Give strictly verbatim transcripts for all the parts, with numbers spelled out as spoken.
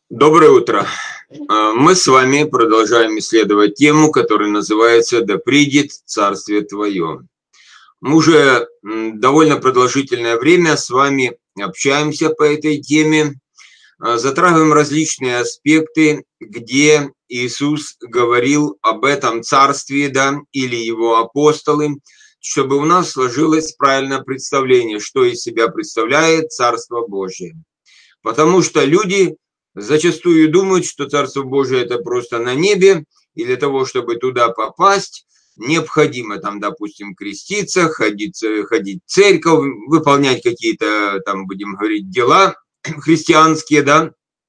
Доброе утро. Мы с вами продолжаем исследовать тему, которая называется «Да придет Царствие Твое». Мы уже довольно продолжительное время с вами общаемся по этой теме, затрагиваем различные аспекты, где Иисус говорил об этом царстве, да, или его апостолы, чтобы у нас сложилось правильное представление, что из себя представляет Царство Божие. Потому что люди зачастую думают, что Царство Божие – это просто на небе, и для того, чтобы туда попасть, необходимо там, допустим, креститься, ходить, ходить в церковь, выполнять какие-то, там, будем говорить, дела христианские, да,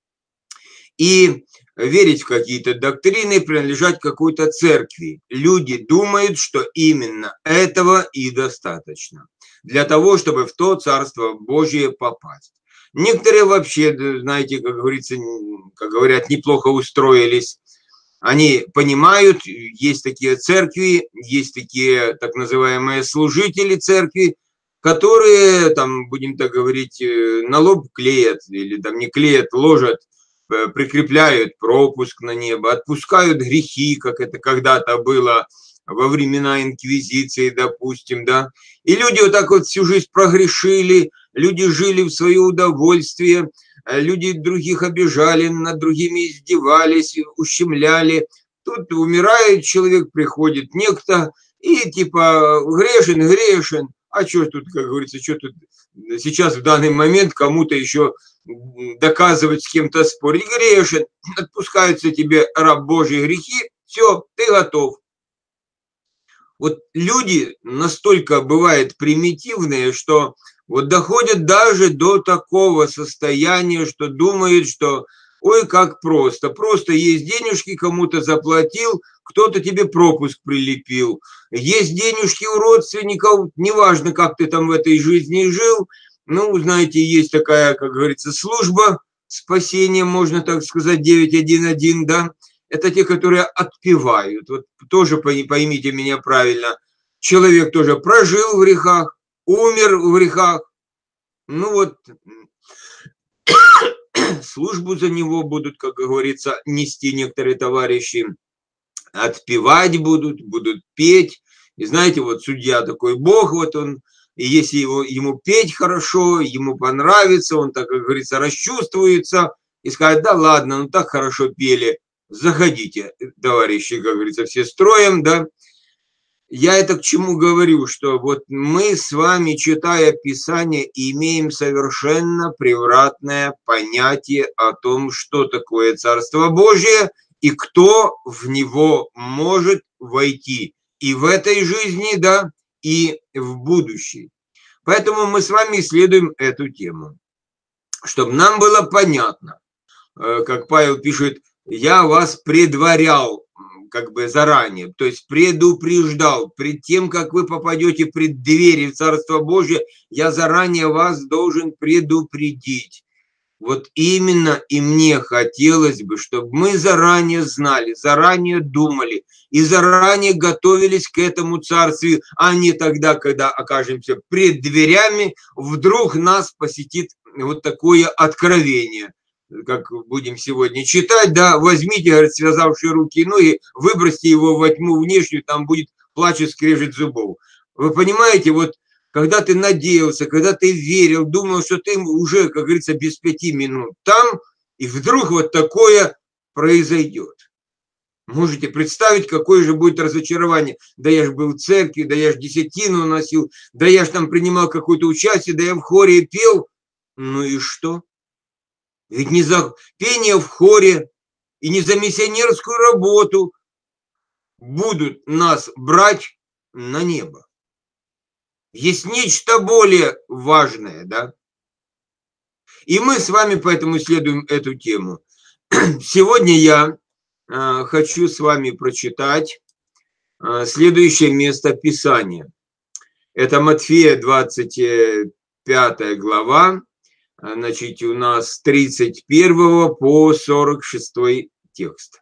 и верить в какие-то доктрины, принадлежать какой-то церкви. Люди думают, что именно этого и достаточно для того, чтобы в то Царство Божие попасть. Некоторые вообще, знаете, как говорится, как говорят, неплохо устроились. Они понимают, есть такие церкви, есть такие так называемые служители церкви, которые, там, будем так говорить, на лоб клеят, или там не клеят, ложат, прикрепляют пропуск на небо, отпускают грехи, как это когда-то было во времена инквизиции, допустим, да. И люди вот так вот всю жизнь прогрешили, люди жили в свое удовольствие, люди других обижали, над другими издевались, ущемляли. Тут умирает человек, приходит некто, и типа грешен, грешен. А что тут, как говорится, что тут сейчас в данный момент кому-то еще доказывать, с кем-то спорить? Грешен, отпускаются тебе, раб Божий, грехи, все, ты готов. Вот люди настолько бывают примитивные, что вот доходят даже до такого состояния, что думают, что ой, как просто. Просто есть денежки, кому-то заплатил, кто-то тебе пропуск прилепил. Есть денежки у родственников, неважно, как ты там в этой жизни жил. Ну, знаете, есть такая, как говорится, служба спасения, можно так сказать, девять один один, да. Это те, которые отпевают. Вот тоже поймите меня правильно. Человек тоже прожил в грехах, умер в грехах. Ну вот, службу за него будут, как говорится, нести некоторые товарищи. Отпевать будут, будут петь. И знаете, вот судья такой Бог, вот он, и если его, ему петь хорошо, ему понравится, он так, как говорится, расчувствуется и скажет, да ладно, ну так хорошо пели. Заходите, товарищи, как говорится, все строем, да. Я это к чему говорю, что вот мы с вами, читая Писание, имеем совершенно превратное понятие о том, что такое Царство Божие и кто в него может войти и в этой жизни, да, и в будущей. Поэтому мы с вами исследуем эту тему, чтобы нам было понятно, как Павел пишет, я вас предварял как бы заранее, то есть предупреждал, пред тем, как вы попадете пред двери в Царство Божие, я заранее вас должен предупредить. Вот именно и мне хотелось бы, чтобы мы заранее знали, заранее думали и заранее готовились к этому царству, а не тогда, когда окажемся пред дверями, вдруг нас посетит вот такое откровение. Как будем сегодня читать, да, возьмите, говорит, связавшие руки и ноги, выбросьте его во тьму внешнюю, там будет плач и скрежет зубов. Вы понимаете, вот когда ты надеялся, когда ты верил, думал, что ты уже, как говорится, без пяти минут там, и вдруг вот такое произойдет. Можете представить, какое же будет разочарование. Да я же был в церкви, да я же десятину носил, да я же там принимал какое-то участие, да я в хоре пел. Ну и что? Ведь не за пение в хоре и не за миссионерскую работу будут нас брать на небо. Есть нечто более важное, да? И мы с вами поэтому исследуем эту тему. Сегодня я э, хочу с вами прочитать э, следующее место Писания. Это Матфея двадцать пятая глава. Значит, у нас с тридцать первого по сорок шестой текст.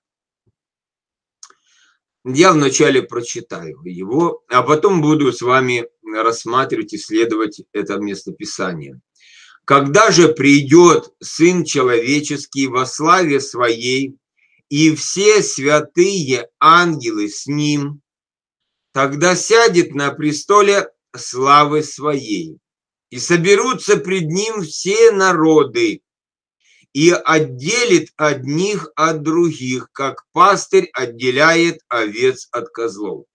Я вначале прочитаю его, а потом буду с вами рассматривать, исследовать это местописание. Когда же придет Сын Человеческий во славе Своей, и все святые ангелы с Ним, тогда сядет на престоле славы Своей, и соберутся пред Ним все народы, и отделит одних от других, как пастырь отделяет овец от козлов.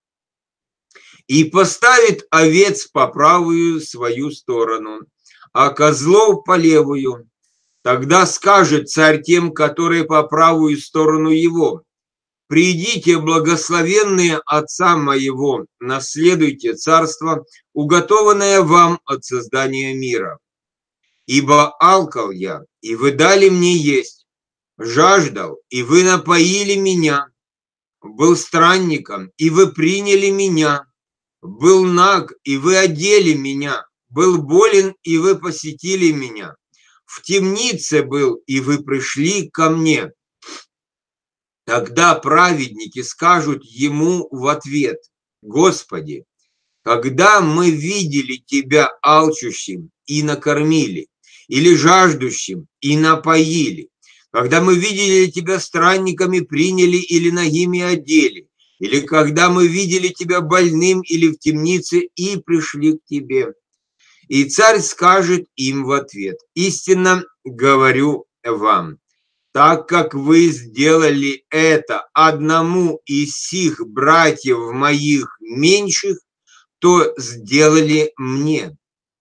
И поставит овец по правую свою сторону, а козлов по левую. Тогда скажет царь тем, которые по правую сторону его: «Придите, благословенные Отца моего, наследуйте царство, уготованное вам от создания мира. Ибо алкал я, и вы дали мне есть, жаждал, и вы напоили меня, был странником, и вы приняли меня, был наг, и вы одели меня, был болен, и вы посетили меня, в темнице был, и вы пришли ко мне». Тогда праведники скажут ему в ответ: «Господи, когда мы видели Тебя алчущим и накормили, или жаждущим и напоили, когда мы видели Тебя странниками приняли или нагими одели, или когда мы видели Тебя больным или в темнице и пришли к Тебе». И царь скажет им в ответ: «Истинно говорю вам, так как вы сделали это одному из сих братьев моих меньших, то сделали мне».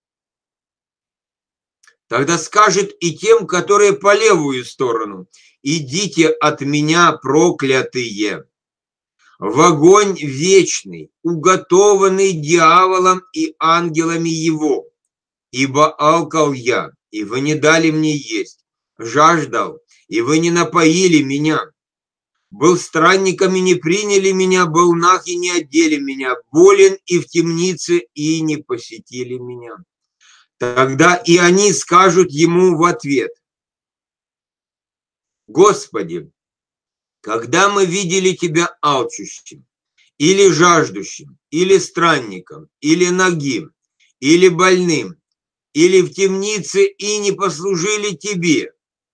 Тогда скажет и тем, которые по левую сторону: «Идите от меня, проклятые, в огонь вечный, уготованный дьяволом и ангелами его. Ибо алкал я, и вы не дали мне есть, жаждал, и вы не напоили меня, был странником, и не приняли меня, был наг, и не одели меня, болен и в темнице, и не посетили меня». Тогда и они скажут ему в ответ: «Господи, когда мы видели Тебя алчущим, или жаждущим, или странником, или нагим, или больным, или в темнице, и не послужили Тебе?»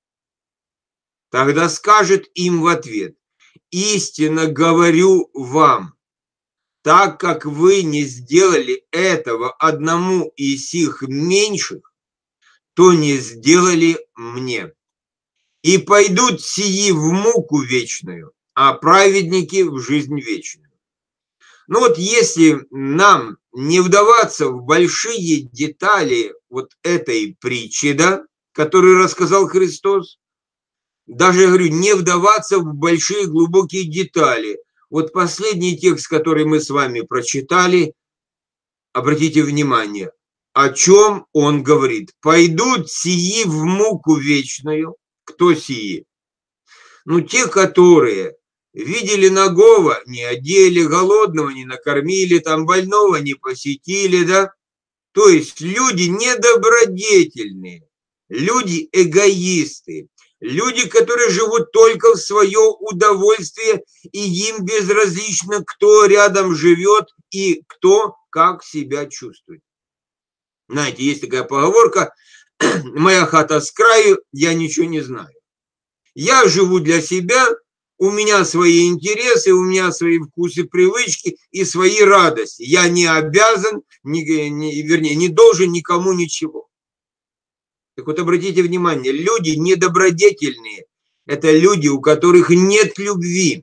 Тогда скажет им в ответ: «Истинно говорю вам, так как вы не сделали этого одному из сих меньших, то не сделали мне. И пойдут сии в муку вечную, а праведники в жизнь вечную». Ну вот если нам не вдаваться в большие детали вот этой притчи, да, которую рассказал Христос, даже, я говорю, не вдаваться в большие глубокие детали. Вот последний текст, который мы с вами прочитали, обратите внимание, о чем он говорит. «Пойдут сии в муку вечную». Кто сии? Ну, те, которые видели нагого, не одели, голодного не накормили, там больного не посетили, да? То есть люди недобродетельные, люди эгоисты, люди, которые живут только в свое удовольствие, и им безразлично, кто рядом живет и кто как себя чувствует. Знаете, есть такая поговорка: «Моя хата с краю, я ничего не знаю». Я живу для себя, у меня свои интересы, у меня свои вкусы, привычки и свои радости. Я не обязан, не, не, вернее, не должен никому ничего. Так вот, обратите внимание, люди недобродетельные – это люди, у которых нет любви.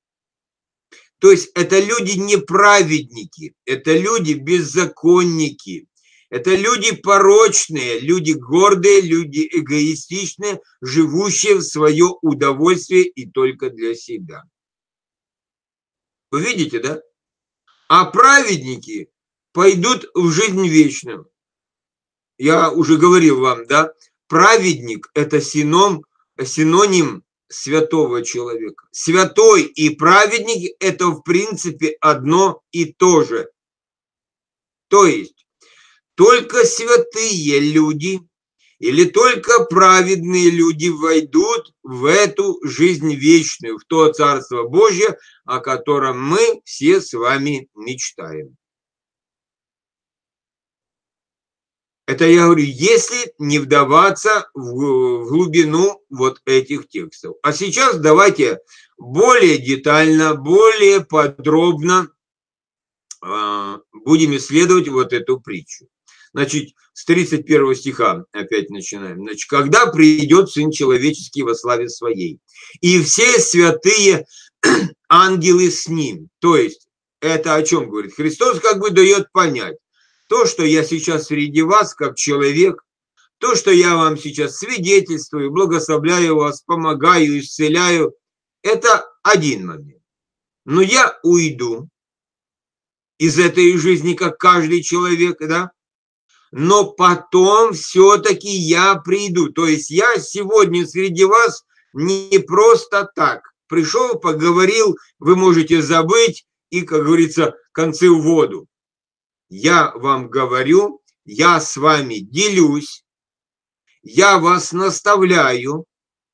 То есть это люди неправедники, это люди беззаконники, это люди порочные, люди гордые, люди эгоистичные, живущие в свое удовольствие и только для себя. Вы видите, да? А праведники пойдут в жизнь вечную. Я уже говорил вам, да, праведник – это синоним, синоним святого человека. Святой и праведник – это в принципе одно и то же. То есть только святые люди или только праведные люди войдут в эту жизнь вечную, в то Царство Божье, о котором мы все с вами мечтаем. Это я говорю, если не вдаваться в глубину вот этих текстов. А сейчас давайте более детально, более подробно будем исследовать вот эту притчу. Значит, с тридцать первого стиха опять начинаем. Значит, когда придет Сын Человеческий во славе Своей, и все святые ангелы с Ним. То есть, это о чем говорит? Христос как бы дает понять. То, что я сейчас среди вас, как человек, то, что я вам сейчас свидетельствую, благословляю вас, помогаю, исцеляю, это один момент. Но я уйду из этой жизни, как каждый человек, да? Но потом все-таки я приду. То есть я сегодня среди вас не просто так. Пришел, поговорил, вы можете забыть и, как говорится, концы в воду. Я вам говорю, я с вами делюсь, я вас наставляю.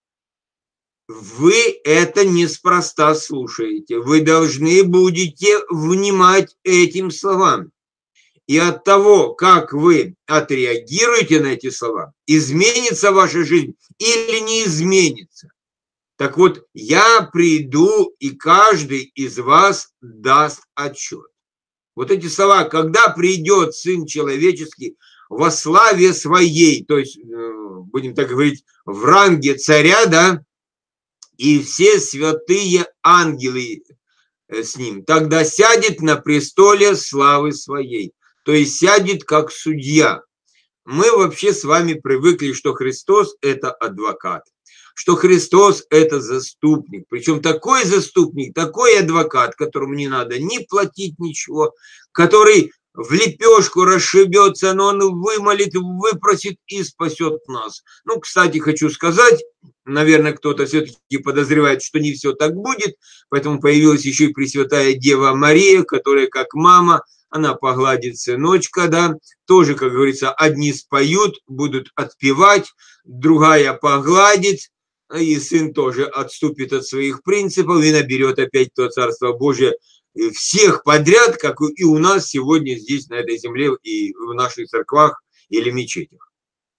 Вы это неспроста слушаете. Вы должны будете внимать этим словам. И от того, как вы отреагируете на эти слова, изменится ваша жизнь или не изменится. Так вот, я приду, и каждый из вас даст отчет. Вот эти слова, когда придет Сын Человеческий во славе Своей, то есть, будем так говорить, в ранге царя, да, и все святые ангелы с Ним, тогда сядет на престоле славы Своей, то есть сядет как судья. Мы вообще с вами привыкли, что Христос – это адвокат, что Христос – это заступник. Причем такой заступник, такой адвокат, которому не надо ни платить ничего, который в лепешку расшибется, но он вымолит, выпросит и спасет нас. Ну, кстати, хочу сказать, наверное, кто-то все-таки подозревает, что не все так будет, поэтому появилась еще и Пресвятая Дева Мария, которая как мама, она погладит сыночка, да, тоже, как говорится, одни споют, будут отпевать, другая погладит, и сын тоже отступит от своих принципов и наберет опять то Царство Божие всех подряд, как и у нас сегодня здесь, на этой земле, и в наших церквах или мечетях.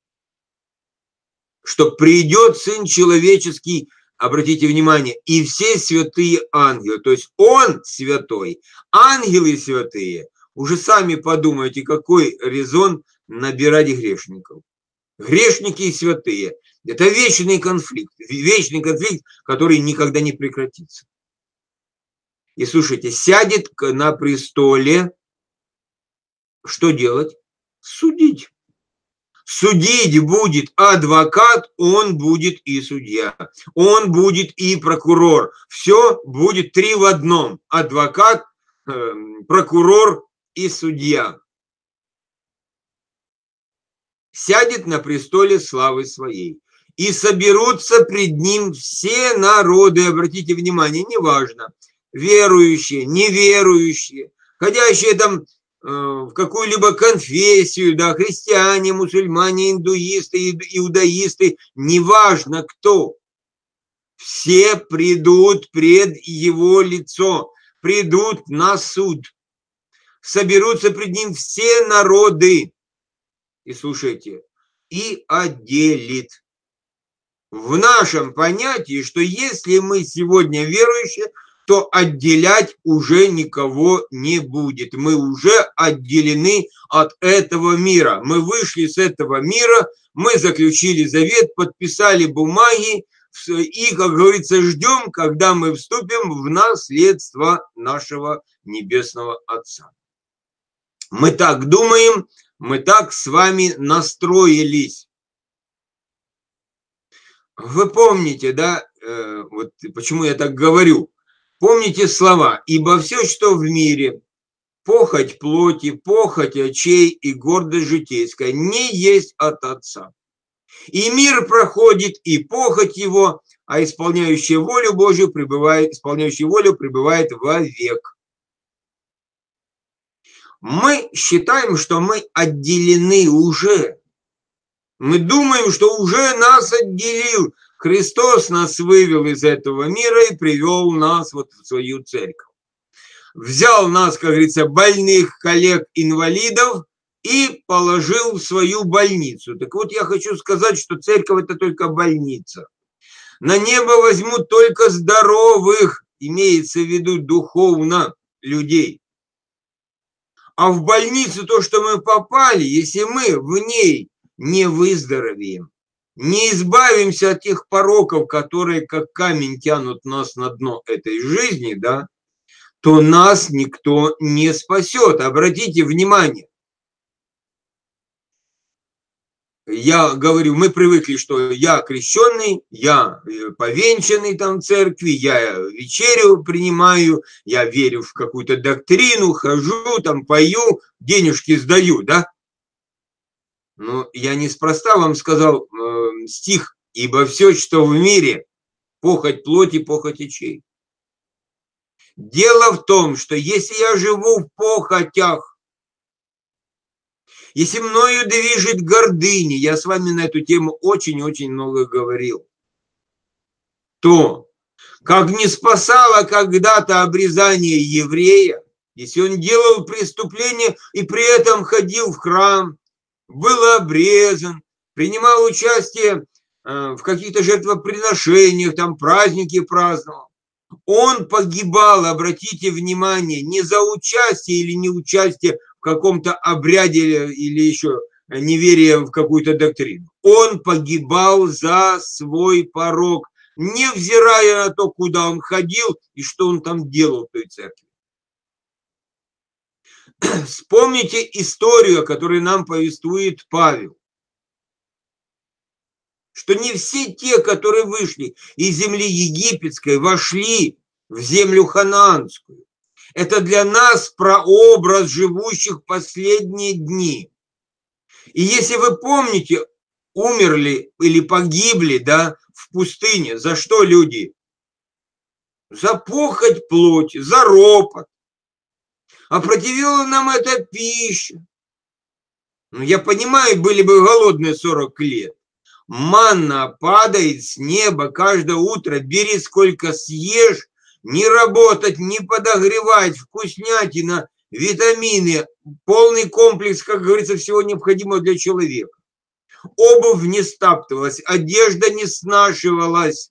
Что придет Сын Человеческий, обратите внимание, и все святые ангелы, то есть Он святой, ангелы святые. Уже сами подумайте, какой резон набирать грешников. Грешники и святые. Это вечный конфликт, вечный конфликт, который никогда не прекратится. И слушайте, сядет на престоле, что делать? Судить. Судить будет адвокат, он будет и судья, он будет и прокурор. Все будет три в одном. Адвокат, прокурор и судья. Сядет на престоле славы Своей. И соберутся пред Ним все народы, обратите внимание, неважно, верующие, неверующие, ходящие там э, в какую-либо конфессию, да, христиане, мусульмане, индуисты, иудаисты, неважно кто. Все придут пред Его лицо, придут на суд. Соберутся пред Ним все народы. И слушайте, и отделит. В нашем понятии, что если мы сегодня верующие, то отделять уже никого не будет. Мы уже отделены от этого мира. Мы вышли с этого мира, мы заключили завет, подписали бумаги и, как говорится, ждем, когда мы вступим в наследство нашего Небесного Отца. Мы так думаем, мы так с вами настроились. Вы помните, да, э, вот почему я так говорю. Помните слова: «Ибо все, что в мире, похоть плоти, похоть очей и гордость житейская, не есть от Отца. И мир проходит, и похоть его, а исполняющий волю Божию пребывает, исполняющий волю пребывает вовек». Мы считаем, что мы отделены уже. Мы думаем, что уже нас отделил. Христос нас вывел из этого мира и привел нас вот в свою церковь. Взял нас, как говорится, больных, коллег, инвалидов и положил в свою больницу. Так вот, я хочу сказать, что церковь – это только больница. На небо возьмут только здоровых, имеется в виду духовно, людей. А в больницу то, что мы попали, если мы в ней не выздоровеем, не избавимся от тех пороков, которые как камень тянут нас на дно этой жизни, да, то нас никто не спасет. Обратите внимание. Я говорю, мы привыкли, что я крещенный, я повенчанный там в церкви, я вечерю принимаю, я верю в какую-то доктрину, хожу, там пою, денежки сдаю, да? Но я неспроста вам сказал э, стих, ибо все, что в мире, похоть плоти, похоть очей. Дело в том, что если я живу в похотях, если мною движет гордыня, я с вами на эту тему очень-очень много говорил, то, как не спасало когда-то обрезание еврея, если он делал преступление и при этом ходил в храм, был обрезан, принимал участие в каких-то жертвоприношениях, там праздники праздновал, он погибал, обратите внимание, не за участие или неучастие в каком-то обряде или еще неверие в какую-то доктрину. Он погибал за свой порок, невзирая на то, куда он ходил и что он там делал в той церкви. Вспомните историю, о которой нам повествует Павел, что не все те, которые вышли из земли египетской, вошли в землю ханаанскую. Это для нас прообраз живущих последние дни. И если вы помните, умерли или погибли, да, в пустыне, за что люди? За похоть плоти, за ропот. Опротивила нам эта пища. Ну, я понимаю, были бы голодные сорок лет. Манна падает с неба каждое утро, бери сколько съешь, не работать, не подогревать, вкуснятина, витамины, полный комплекс, как говорится, всего необходимого для человека. Обувь не стаптывалась, одежда не снашивалась.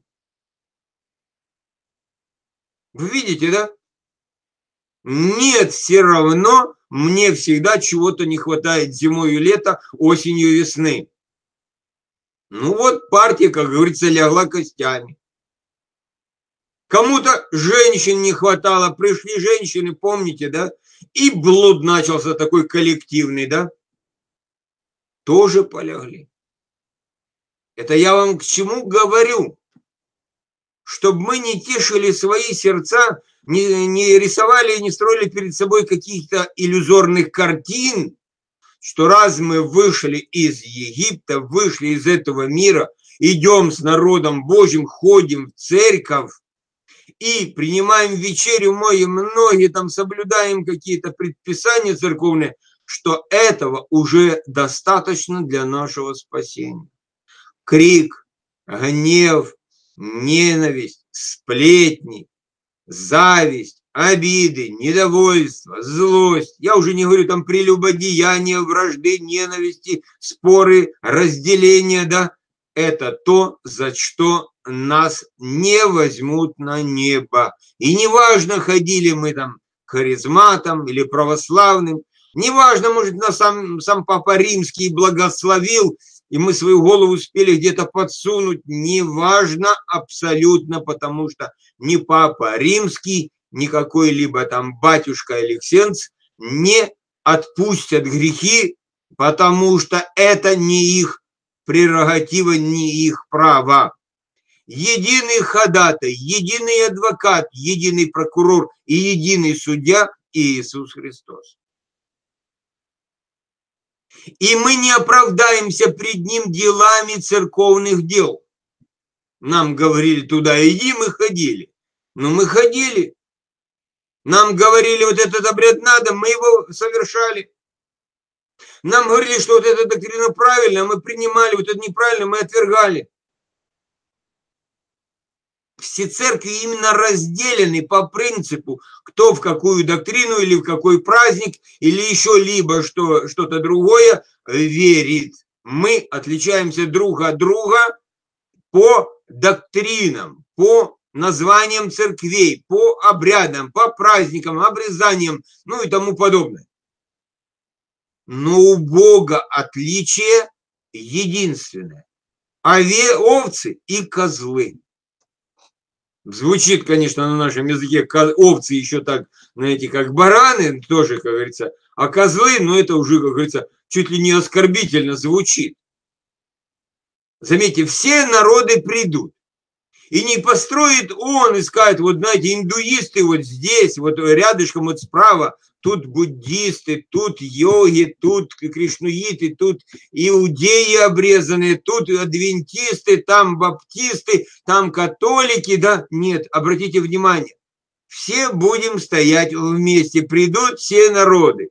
Вы видите, да? Нет, все равно мне всегда чего-то не хватает зимой и лето, осенью и весны. Ну вот партия, как говорится, лягла костями. Кому-то женщин не хватало, пришли женщины, помните, да? И блуд начался такой коллективный, да? Тоже полягли. Это я вам к чему говорю? Чтобы мы не тешили свои сердца, не, не рисовали и не строили перед собой каких-то иллюзорных картин, что раз мы вышли из Египта, вышли из этого мира, идем с народом Божьим, ходим в церковь и принимаем вечерю, моем ноги, там соблюдаем какие-то предписания церковные, что этого уже достаточно для нашего спасения. Крик, гнев, ненависть, сплетни, зависть, обиды, недовольство, злость. Я уже не говорю там прелюбодеяния, вражды, ненависти, споры, разделения, да. Это то, за что нас не возьмут на небо. И неважно, ходили мы там харизматом или православным, неважно, может, нас сам, сам Папа Римский благословил, и мы свою голову успели где-то подсунуть, неважно абсолютно, потому что ни Папа Римский, ни какой-либо там батюшка Алексенц не отпустят грехи, потому что это не их прерогатива, не их право. Единый ходатай, единый адвокат, единый прокурор и единый судья Иисус Христос. И мы не оправдаемся пред Ним делами церковных дел. Нам говорили, туда иди, мы ходили. Но мы ходили. Нам говорили, вот этот обряд надо, мы его совершали. Нам говорили, что вот эта доктрина правильная, мы принимали, вот это неправильно, мы отвергали. все церкви именно разделены по принципу, кто в какую доктрину или в какой праздник, или еще либо что, что-то другое верит. Мы отличаемся друг от друга по доктринам, по названиям церквей, по обрядам, по праздникам, обрезаниям, ну и тому подобное. Но у Бога отличие единственное. Ове, овцы и козлы. Звучит, конечно, на нашем языке овцы еще так, знаете, как бараны, тоже, как говорится, а козлы, ну это уже, как говорится, чуть ли не оскорбительно звучит. Заметьте, все народы придут. И не построит он, и скажет, вот знаете, индуисты вот здесь, вот рядышком вот справа, тут буддисты, тут йоги, тут кришнуиты, тут иудеи обрезанные, тут адвентисты, там баптисты, там католики, да? Нет, обратите внимание, все будем стоять вместе, придут все народы.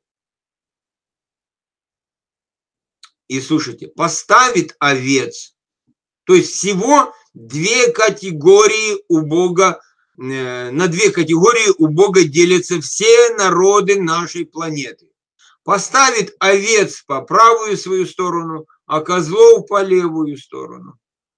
И слушайте, поставит овец, то есть всего две категории у Бога, на две категории у Бога делятся все народы нашей планеты. Поставит овец по правую свою сторону, а козлов по левую сторону.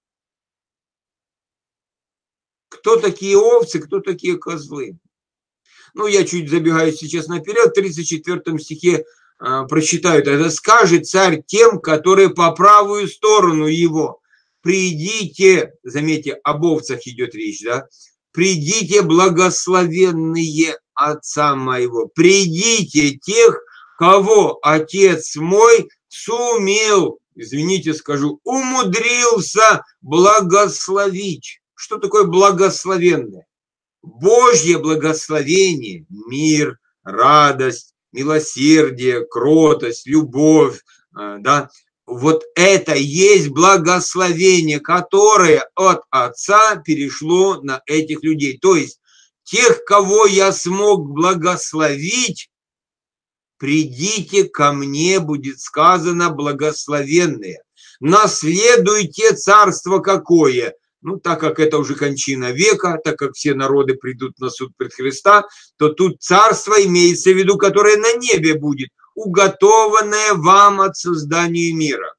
Кто такие овцы, кто такие козлы? Ну, я чуть забегаю сейчас наперед, в тридцать четвёртом стихе э, прочитаю. Это скажет царь тем, которые по правую сторону его. Придите, заметьте, об овцах идет речь, да? Придите, благословенные отца моего, придите тех, кого отец мой сумел, извините, скажу, умудрился благословить. Что такое благословенное? Божье благословение, мир, радость, милосердие, кротость, любовь, да, вот это есть благословение, которое от Отца перешло на этих людей. То есть тех, кого я смог благословить, придите ко мне, будет сказано, благословенные. Наследуйте царство какое? Ну, так как это уже кончина века, так как все народы придут на суд пред Христа, то тут царство имеется в виду, которое на небе будет, уготованное вам от создания мира.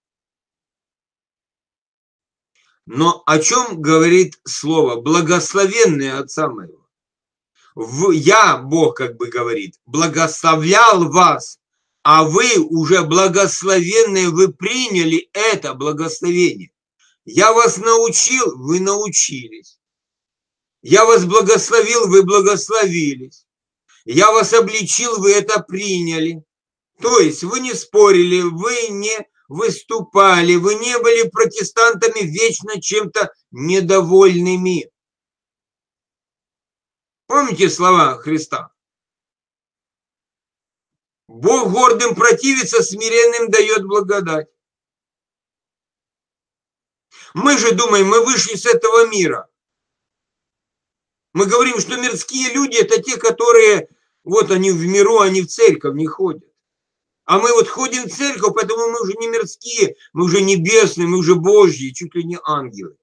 Но о чем говорит слово «благословенные отца моего»? Я, Бог как бы говорит, благословлял вас, а вы уже благословенные, вы приняли это благословение. Я вас научил, вы научились. Я вас благословил, вы благословились. Я вас обличил, вы это приняли. То есть вы не спорили, вы не выступали, вы не были протестантами вечно чем-то недовольными. Помните слова Христа? Бог гордым противится, смиренным дает благодать. Мы же думаем, мы вышли с этого мира. Мы говорим, что мирские люди – это те, которые, вот они в миру, они в церковь не ходят. А мы вот ходим в церковь, поэтому мы уже не мирские, мы уже небесные, мы уже божьи, чуть ли не ангелы.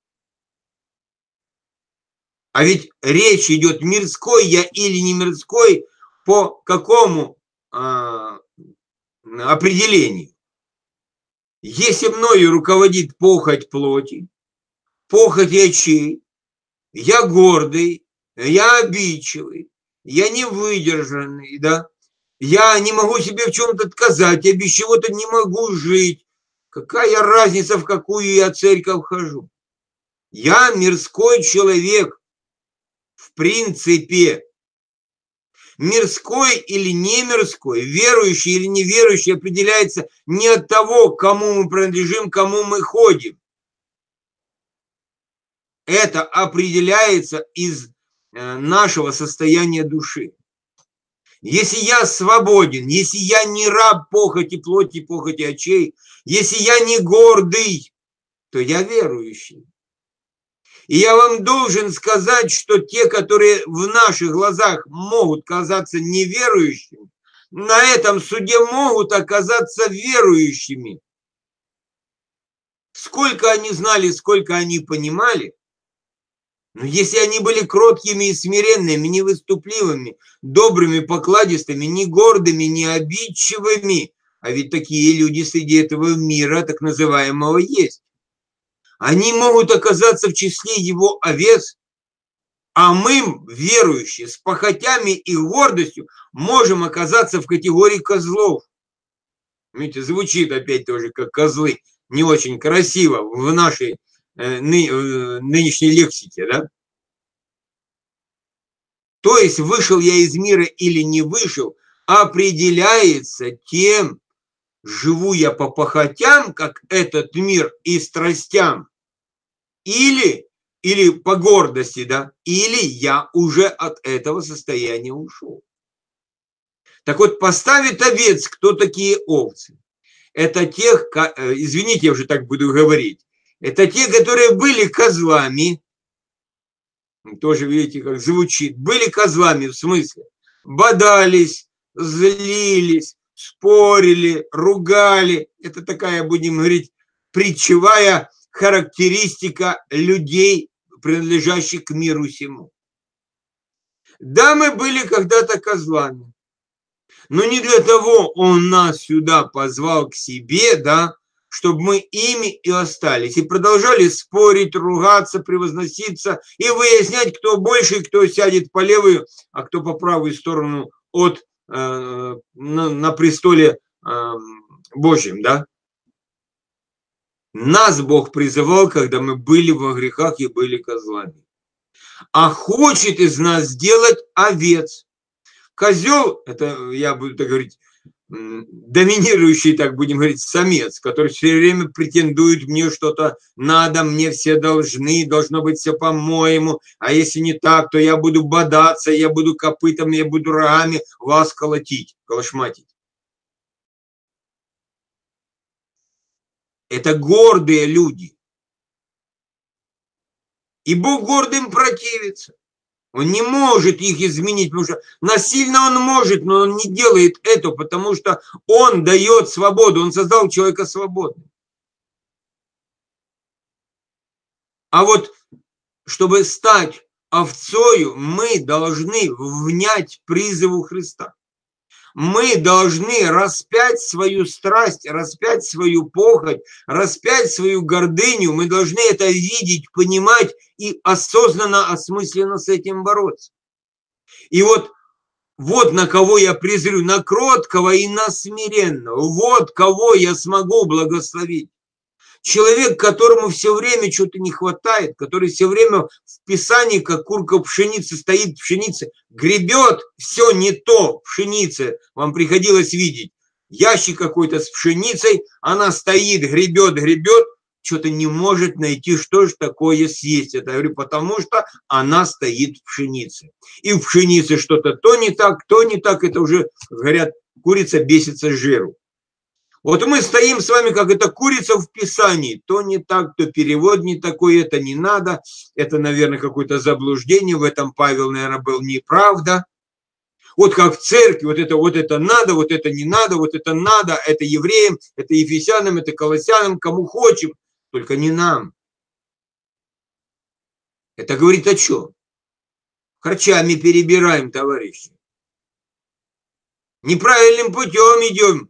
А ведь речь идет, мирской я или не мирской, по какому а, определению? Если мною руководит похоть плоти, похоть очей, я гордый, я обидчивый, я невыдержанный, да, я не могу себе в чем-то отказать, я без чего-то не могу жить. Какая разница, в какую я церковь хожу? Я мирской человек, в принципе. Мирской или не мирской, верующий или неверующий определяется не от того, кому мы принадлежим, кому мы ходим. Это определяется из нашего состояния души. Если я свободен, если я не раб похоти плоти, похоти очей, если я не гордый, то я верующий. И я вам должен сказать, что те, которые в наших глазах могут казаться неверующими, на этом суде могут оказаться верующими. Сколько они знали, сколько они понимали, Но если они были кроткими и смиренными, невыступливыми, добрыми, покладистыми, не гордыми, не обидчивыми, а ведь такие люди среди этого мира, так называемого, есть. Они могут оказаться в числе его овец, а мы, верующие, с похотями и гордостью, можем оказаться в категории козлов. Видите, звучит опять тоже как козлы, не очень красиво в нашей э, ны, э, нынешней лексике, да? То есть вышел я из мира или не вышел, определяется тем, живу я по похотям, как этот мир, и страстям, или, или по гордости, да, или я уже от этого состояния ушел. Так вот, поставит овец, кто такие овцы? Это тех, извините, я уже так буду говорить, это те, которые были козлами, тоже видите, как звучит, были козлами в смысле, бодались, злились, спорили, ругали. Это такая, будем говорить, притчевая характеристика людей, принадлежащих к миру сему. Да, мы были когда-то козлами, но не для того он нас сюда позвал к себе, да, чтобы мы ими и остались, и продолжали спорить, ругаться, превозноситься и выяснять, кто больше и кто сядет по левую, а кто по правую сторону от, э, на, на престоле э, Божьем, да. Нас Бог призывал, когда мы были во грехах и были козлами, а хочет из нас сделать овец. Козел, это я буду так говорить, доминирующий, так будем говорить, самец, который все время претендует, мне что-то надо, мне все должны, должно быть все по-моему, а если не так, то я буду бодаться, я буду копытами, я буду рогами вас колотить, колошматить. Это гордые люди. И Бог гордым противится. Он не может их изменить, потому что насильно он может, но он не делает это, потому что он дает свободу, он создал человека свободным. А вот чтобы стать овцою, мы должны внять призыву Христа. Мы должны распять свою страсть, распять свою похоть, распять свою гордыню. Мы должны это видеть, понимать и осознанно, осмысленно с этим бороться. И вот, вот на кого я презрю, на кроткого и на смиренного. Вот кого я смогу благословить. Человек, которому все время что-то не хватает, который все время в Писании, как курка пшеницы, стоит в пшенице, гребет, все не то в пшенице. Вам приходилось видеть ящик какой-то с пшеницей, она стоит, гребет, гребет, что-то не может найти, что же такое съесть. Это я говорю, потому что она стоит в пшенице. И в пшенице что-то то не так, то не так, это уже, говорят, курица бесится с жиру. Вот мы стоим с вами, как эта курица в Писании. То не так, то перевод не такой, это не надо. Это, наверное, какое-то заблуждение. В этом Павел, наверное, был неправда. Вот как в церкви, вот это, вот это надо, вот это не надо, вот это надо, это евреям, это ефесянам, это колоссянам, кому хочем, только не нам. Это говорит о чем? Харчами перебираем, товарищи. Неправильным путем идем.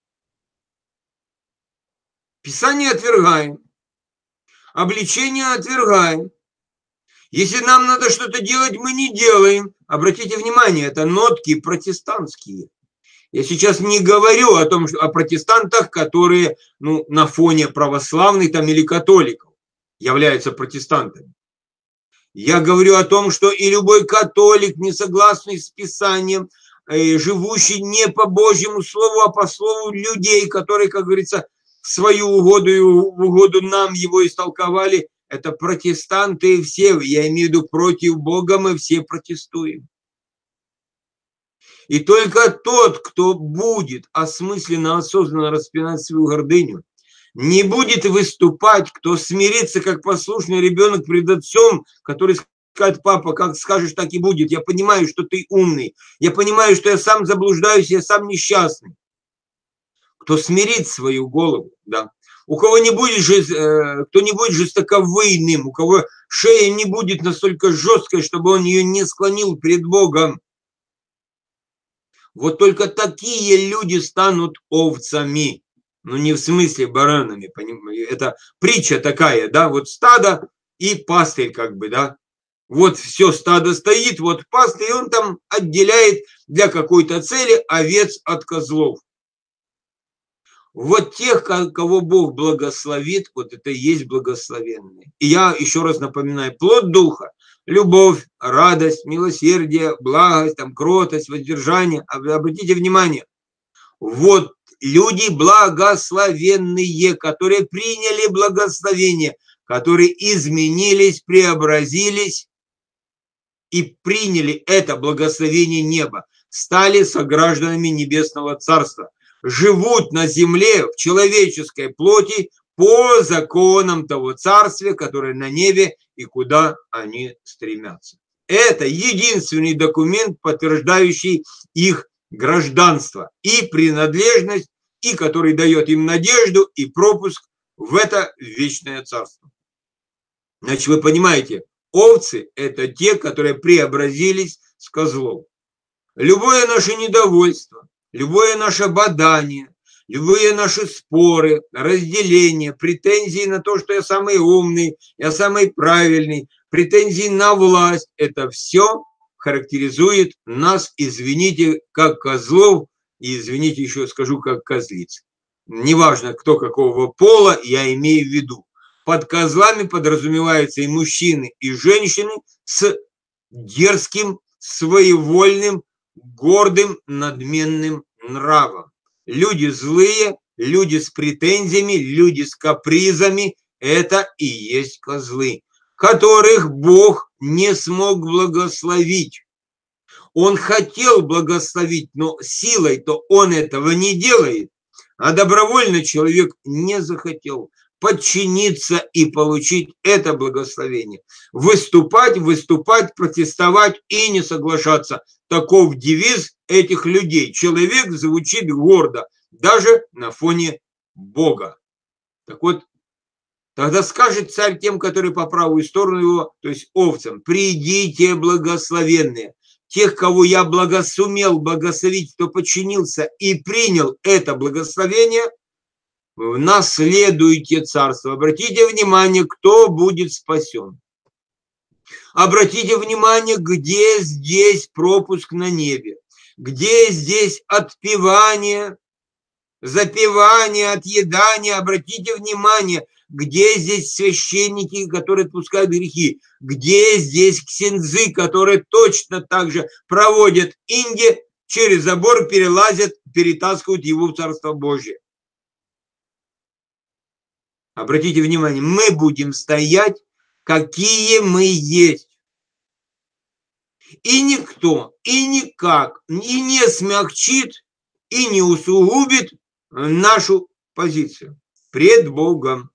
Писание отвергаем, обличение отвергаем. Если нам надо что-то делать, мы не делаем. Обратите внимание, это нотки протестантские. Я сейчас не говорю о том, что о протестантах, которые ну, на фоне православных там, или католиков являются протестантами. Я говорю о том, что и любой католик, не согласный с Писанием, живущий не по Божьему слову, а по слову людей, которые, как говорится, в свою угоду и в угоду нам его истолковали, это протестанты все, я имею в виду против Бога, мы все протестуем. И только тот, кто будет осмысленно, осознанно распинать свою гордыню, не будет выступать, кто смирится, как послушный ребенок пред отцом, который скажет: папа, как скажешь, так и будет. Я понимаю, что ты умный. Я понимаю, что я сам заблуждаюсь, я сам несчастный. Кто смирит свою голову, да, у кого не будет, кто не будет жестоковыйным, у кого шея не будет настолько жесткой, чтобы он ее не склонил перед Богом. Вот только такие люди станут овцами. Ну, не в смысле баранами, понимаете? Это притча такая, да, вот стадо и пастырь как бы, да. Вот все стадо стоит, вот пастырь, и он там отделяет для какой-то цели овец от козлов. Вот тех, кого Бог благословит, вот это и есть благословенные. И я еще раз напоминаю, плод духа, любовь, радость, милосердие, благость, там, кротость, воздержание. Обратите внимание, вот люди благословенные, которые приняли благословение, которые изменились, преобразились и приняли это благословение неба, стали согражданами Небесного Царства, живут на земле в человеческой плоти по законам того царствия, которое на небе и куда они стремятся. Это единственный документ, подтверждающий их гражданство и принадлежность, и который дает им надежду и пропуск в это вечное царство. Значит, вы понимаете, овцы – это те, которые преобразились с козлов. Любое наше недовольство, любое наше бадание, любые наши споры, разделения, претензии на то, что я самый умный, я самый правильный, претензии на власть – это все характеризует нас, извините, как козлов, и, извините, еще скажу, как козлиц. Неважно, кто какого пола, я имею в виду. Под козлами подразумеваются и мужчины, и женщины с дерзким, своевольным, гордым, надменным нравом. Люди злые, люди с претензиями, люди с капризами – это и есть козлы, которых Бог не смог благословить. Он хотел благословить, но силой-то он этого не делает, а добровольно человек не захотел подчиниться и получить это благословение. Выступать, выступать, протестовать и не соглашаться. Таков девиз этих людей. Человек звучит гордо, даже на фоне Бога. Так вот, тогда скажет царь тем, которые по правую сторону его, то есть овцам: придите, благословенные. Тех, кого я благо, сумел благословить, кто подчинился и принял это благословение, наследуйте царство. Обратите внимание, кто будет спасен. Обратите внимание, где здесь пропуск на небе, где здесь отпевание, запевание, отъедание. Обратите внимание, где здесь священники, которые отпускают грехи, где здесь ксензы, которые точно так же проводят инди, через забор перелазят, перетаскивают его в Царство Божие. Обратите внимание, мы будем стоять, какие мы есть. И никто, и никак, и не смягчит, и не усугубит нашу позицию пред Богом.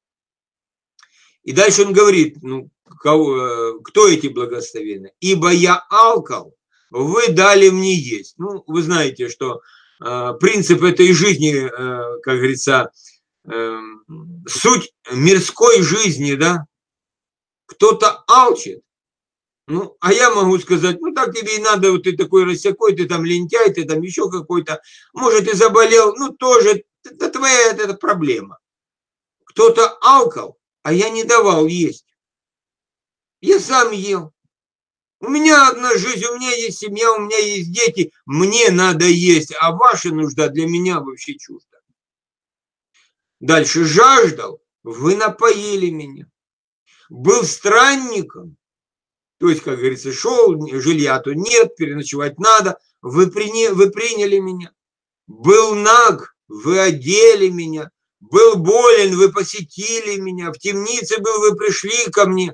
И дальше он говорит, ну, кого, кто эти благословенные? Ибо я алкал, вы дали мне есть. Ну, вы знаете, что э, принцип этой жизни, э, как говорится, э, суть мирской жизни, да, кто-то алчит. Ну, а я могу сказать, ну, так тебе и надо, вот ты такой рассякой, ты там лентяй, ты там еще какой-то, может, ты заболел, ну, тоже, это твоя это проблема. Кто-то алкал, а я не давал есть. Я сам ел. У меня одна жизнь, у меня есть семья, у меня есть дети, мне надо есть, а ваша нужда для меня вообще чужда. Дальше: жаждал, вы напоили меня. Был странником, то есть, как говорится, шел, жилья-то нет, переночевать надо, вы, приня, вы приняли меня. Был наг, вы одели меня. Был болен, вы посетили меня. В темнице был, вы пришли ко мне.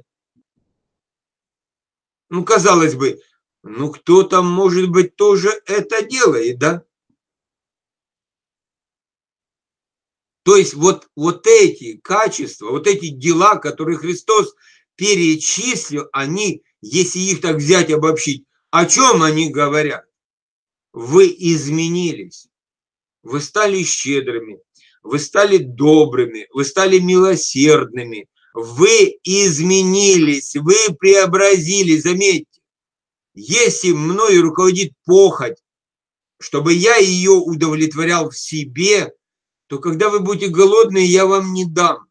Ну, казалось бы, ну, кто-то, может быть, тоже это делает, да? То есть, вот, вот эти качества, вот эти дела, которые Христос перечислил, они, если их так взять, обобщить, о чем они говорят? Вы изменились, вы стали щедрыми, вы стали добрыми, вы стали милосердными, вы изменились, вы преобразились. Заметьте, если мною руководит похоть, чтобы я ее удовлетворял в себе, то когда вы будете голодные, я вам не дам.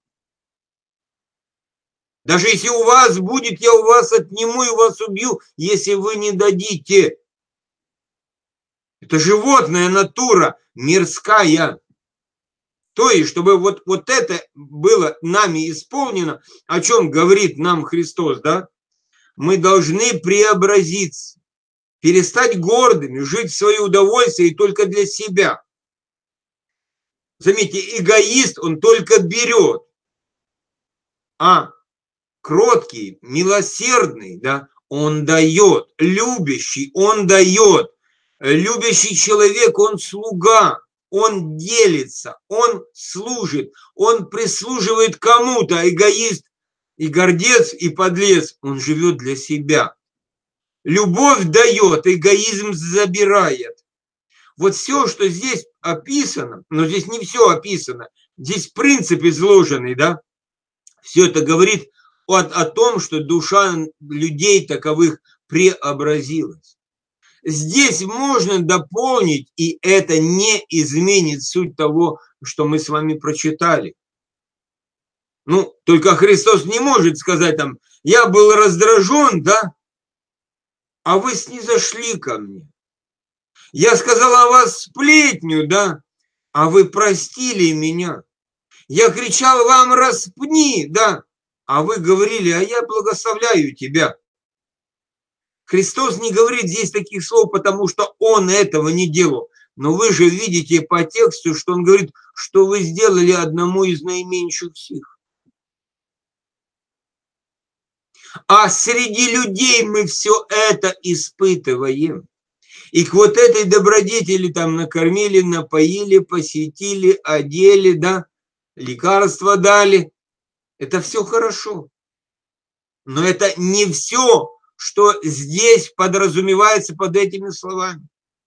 Даже если у вас будет, я у вас отниму и вас убью, если вы не дадите. Это животная натура, мирская. То есть, чтобы вот, вот это было нами исполнено, о чем говорит нам Христос, да? Мы должны преобразиться, перестать гордыми, жить в свое удовольствие и только для себя. Заметьте, эгоист, он только берет, а кроткий, милосердный, да, он дает, любящий, он дает. Любящий человек, он слуга, он делится, он служит, он прислуживает кому-то. Эгоист и гордец, и подлец, он живет для себя. Любовь дает, эгоизм забирает. Вот все, что здесь описано, но здесь не все описано, здесь принцип изложенный, да, все это говорит о, о том, что душа людей таковых преобразилась. Здесь можно дополнить, и это не изменит суть того, что мы с вами прочитали. Ну, только Христос не может сказать там, я был раздражен, да, а вы снизошли ко мне. Я сказал о вас сплетню, да, а вы простили меня. Я кричал вам распни, да, а вы говорили, а я благословляю тебя. Христос не говорит здесь таких слов, потому что Он этого не делал. Но вы же видите по тексту, что Он говорит, что вы сделали одному из наименьших сих. А среди людей мы все это испытываем. И к вот этой добродетели там накормили, напоили, посетили, одели, да, лекарства дали. Это все хорошо. Но это не все, что здесь подразумевается под этими словами.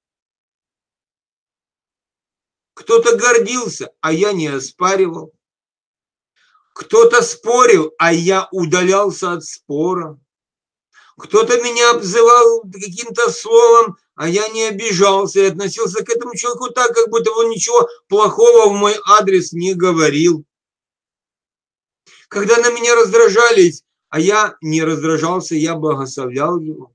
Кто-то гордился, а я не оспаривал. Кто-то спорил, а я удалялся от спора. Кто-то меня обзывал каким-то словом, а я не обижался и относился к этому человеку так, как будто он ничего плохого в мой адрес не говорил. Когда на меня раздражались, а я не раздражался, я благословлял его.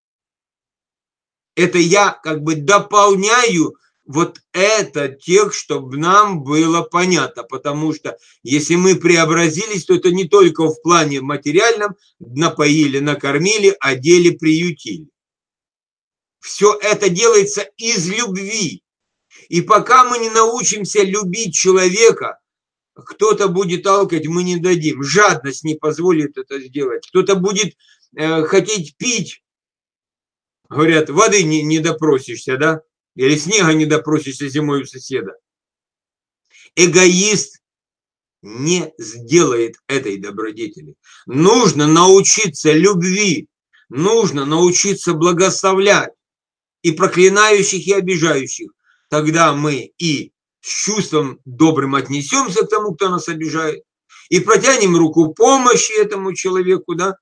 Это я как бы дополняю вот этот текст, чтобы нам было понятно, потому что если мы преобразились, то это не только в плане материальном, напоили, накормили, одели, приютили. Все это делается из любви. И пока мы не научимся любить человека, кто-то будет алкать, мы не дадим. Жадность не позволит это сделать. Кто-то будет э, хотеть пить. Говорят, воды не, не допросишься, да? Или снега не допросишься зимой у соседа. Эгоист не сделает этой добродетели. Нужно научиться любви. Нужно научиться благословлять и проклинающих, и обижающих. Тогда мы и с чувством добрым отнесемся к тому, кто нас обижает, и протянем руку помощи этому человеку, да,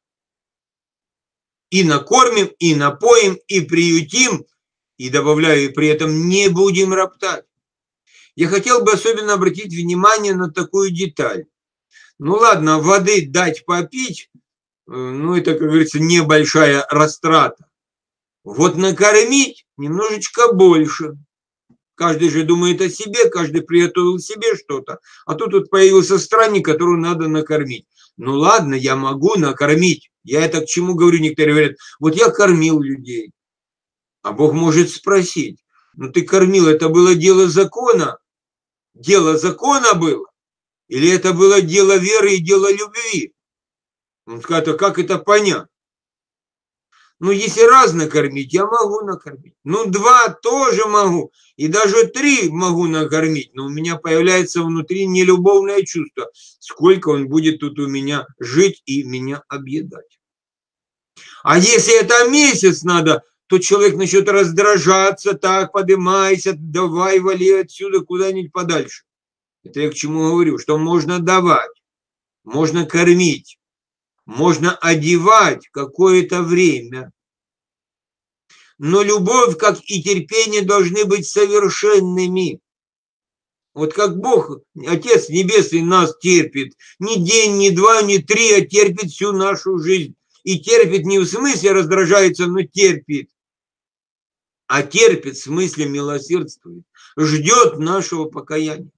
и накормим, и напоим, и приютим, и добавляю, и при этом не будем роптать. Я хотел бы особенно обратить внимание на такую деталь. Ну ладно, воды дать попить, ну это, как говорится, небольшая растрата. Вот накормить немножечко больше. Каждый же думает о себе, каждый приготовил себе что-то. А тут вот появился странник, которого надо накормить. Ну ладно, я могу накормить. Я это к чему говорю? Некоторые говорят, вот я кормил людей. А Бог может спросить, ну ты кормил, это было дело закона? Дело закона было? Или это было дело веры и дело любви? Он скажет, а как это понять? Ну, если раз накормить, я могу накормить. Ну, два тоже могу. И даже три могу накормить. Но у меня появляется внутри нелюбовное чувство. Сколько он будет тут у меня жить и меня объедать. А если это месяц надо, то человек начнет раздражаться, так, поднимайся, давай, вали отсюда куда-нибудь подальше. Это я к чему говорю, что можно давать, можно кормить, можно одевать какое-то время. Но любовь, как и терпение, должны быть совершенными. Вот как Бог, Отец Небесный, нас терпит. Ни день, ни два, ни три, а терпит всю нашу жизнь. И терпит не в смысле раздражается, но терпит. А терпит в смысле милосердствует. Ждет нашего покаяния.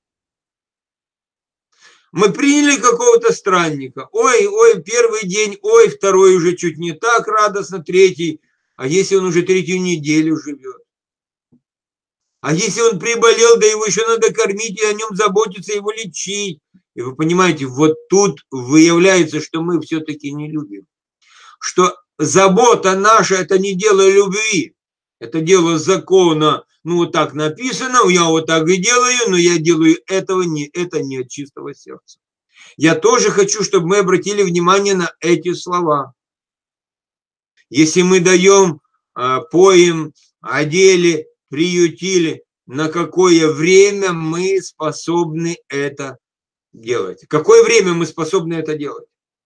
Мы приняли какого-то странника. Ой, ой, первый день, ой, второй уже чуть не так радостно, третий. А если он уже третью неделю живет? А если он приболел, да его еще надо кормить и о нем заботиться, его лечить. И вы понимаете, вот тут выявляется, что мы все-таки не любим. Что забота наша – это не дело любви, это дело закона. Ну, вот так написано, я вот так и делаю, но я делаю этого, не, это не от чистого сердца. Я тоже хочу, чтобы мы обратили внимание на эти слова. Если мы даем, поем, одели, приютили, на какое время мы способны это делать? Какое время мы способны это делать?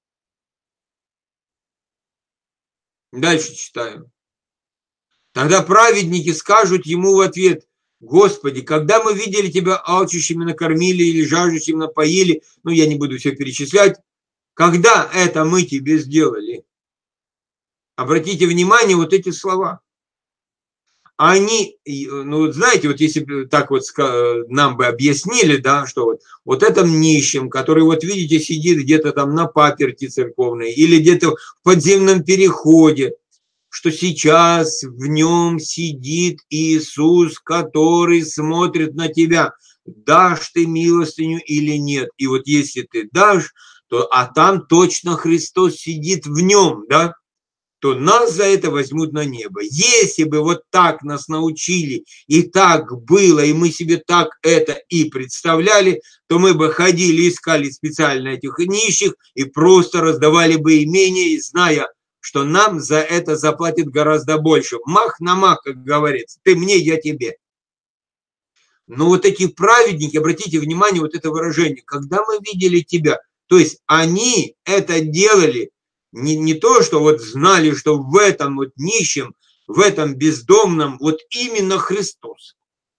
Дальше читаю. Тогда праведники скажут ему в ответ: Господи, когда мы видели Тебя алчущими накормили или жаждущими напоили, ну я не буду все перечислять, когда это мы Тебе сделали? Обратите внимание, вот эти слова. Они, ну знаете, вот если бы так вот нам бы объяснили, да, что вот, вот этом нищем, который вот видите сидит где-то там на паперти церковной или где-то в подземном переходе, что сейчас в нем сидит Иисус, который смотрит на тебя, дашь ты милостыню или нет. И вот если ты дашь, то, а там точно Христос сидит в нем, да, то нас за это возьмут на небо. Если бы вот так нас научили, и так было, и мы себе так это и представляли, то мы бы ходили, искали специально этих нищих и просто раздавали бы имения, зная, что нам за это заплатят гораздо больше. Мах на мах, как говорится. Ты мне, я тебе. Но вот эти праведники, обратите внимание, вот это выражение, когда мы видели тебя, то есть они это делали, не, не то, что вот знали, что в этом вот нищем, в этом бездомном вот именно Христос.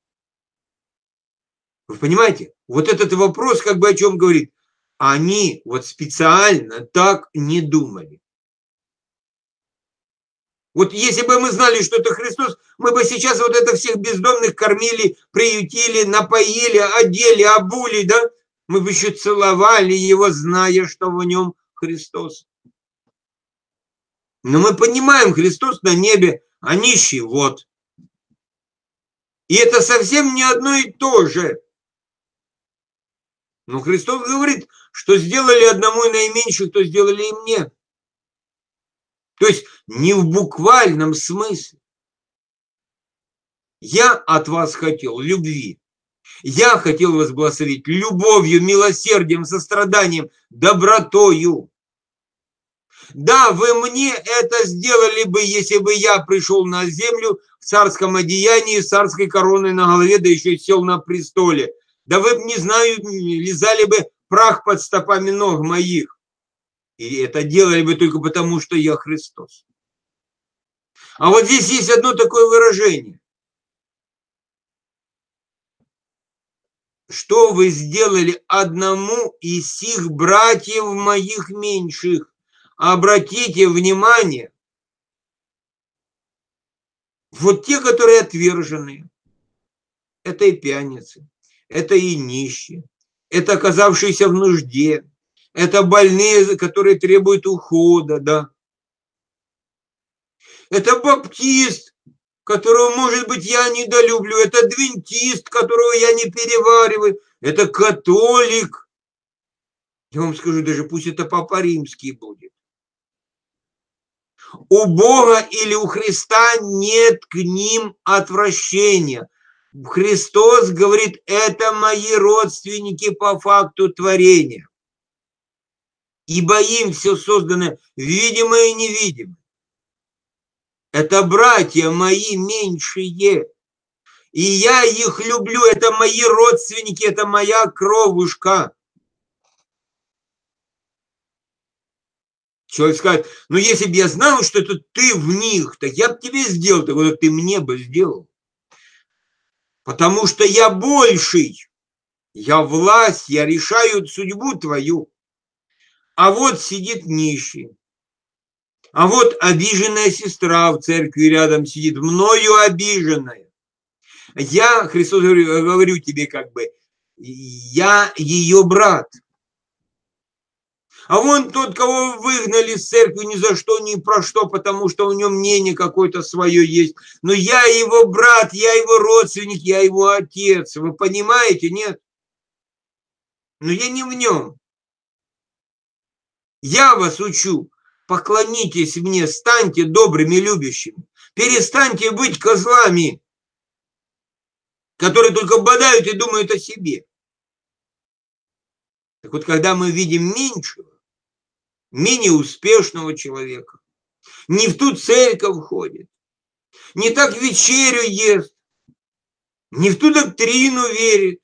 Вы понимаете? Вот этот вопрос как бы о чем говорит. Они вот специально так не думали. Вот если бы мы знали, что это Христос, мы бы сейчас вот это всех бездомных кормили, приютили, напоили, одели, обули, да? Мы бы еще целовали его, зная, что в нем Христос. Но мы понимаем, Христос на небе, а нищий вот. И это совсем не одно и то же. Но Христос говорит, что сделали одному и наименьшему, то сделали и мне. То есть не в буквальном смысле. Я от вас хотел любви. Я хотел вас благословить любовью, милосердием, состраданием, добротою. Да, вы мне это сделали бы, если бы я пришел на землю в царском одеянии, с царской короной на голове, да еще и сел на престоле. Да вы, не знаю, лизали бы прах под стопами ног моих. И это делали бы только потому, что я Христос. А вот здесь есть одно такое выражение. Что вы сделали одному из сих братьев моих меньших? Обратите внимание, вот те, которые отверженные, это и пьяницы, это и нищие, это оказавшиеся в нужде, это больные, которые требуют ухода, да. Это баптист, которого, может быть, я недолюблю, это адвентист, которого я не перевариваю, это католик. Я вам скажу, даже пусть это Папа Римский будет. У Бога или у Христа нет к ним отвращения. Христос говорит, это мои родственники по факту творения. Ибо им все создано видимое и невидимое. Это братья мои меньшие. И я их люблю, это мои родственники, это моя кровушка. Человек скажет, ну если бы я знал, что это ты в них, так я бы тебе сделал, так вот ты мне бы сделал. Потому что я больший, я власть, я решаю судьбу твою. А вот сидит нищий. А вот обиженная сестра в церкви рядом сидит, мною обиженная. Я, Христос, говорю, говорю тебе как бы, я ее брат. А вон тот, кого выгнали с церкви ни за что, ни про что, потому что у него мнение какое-то свое есть. Но я его брат, я его родственник, я его отец. Вы понимаете, нет? Но я не в нем. Я вас учу. Поклонитесь мне, станьте добрыми, любящими. Перестаньте быть козлами, которые только бодают и думают о себе. Так вот, когда мы видим меньшего, менее успешного человека, не в ту церковь ходит, не так вечерю ест, не в ту доктрину верит,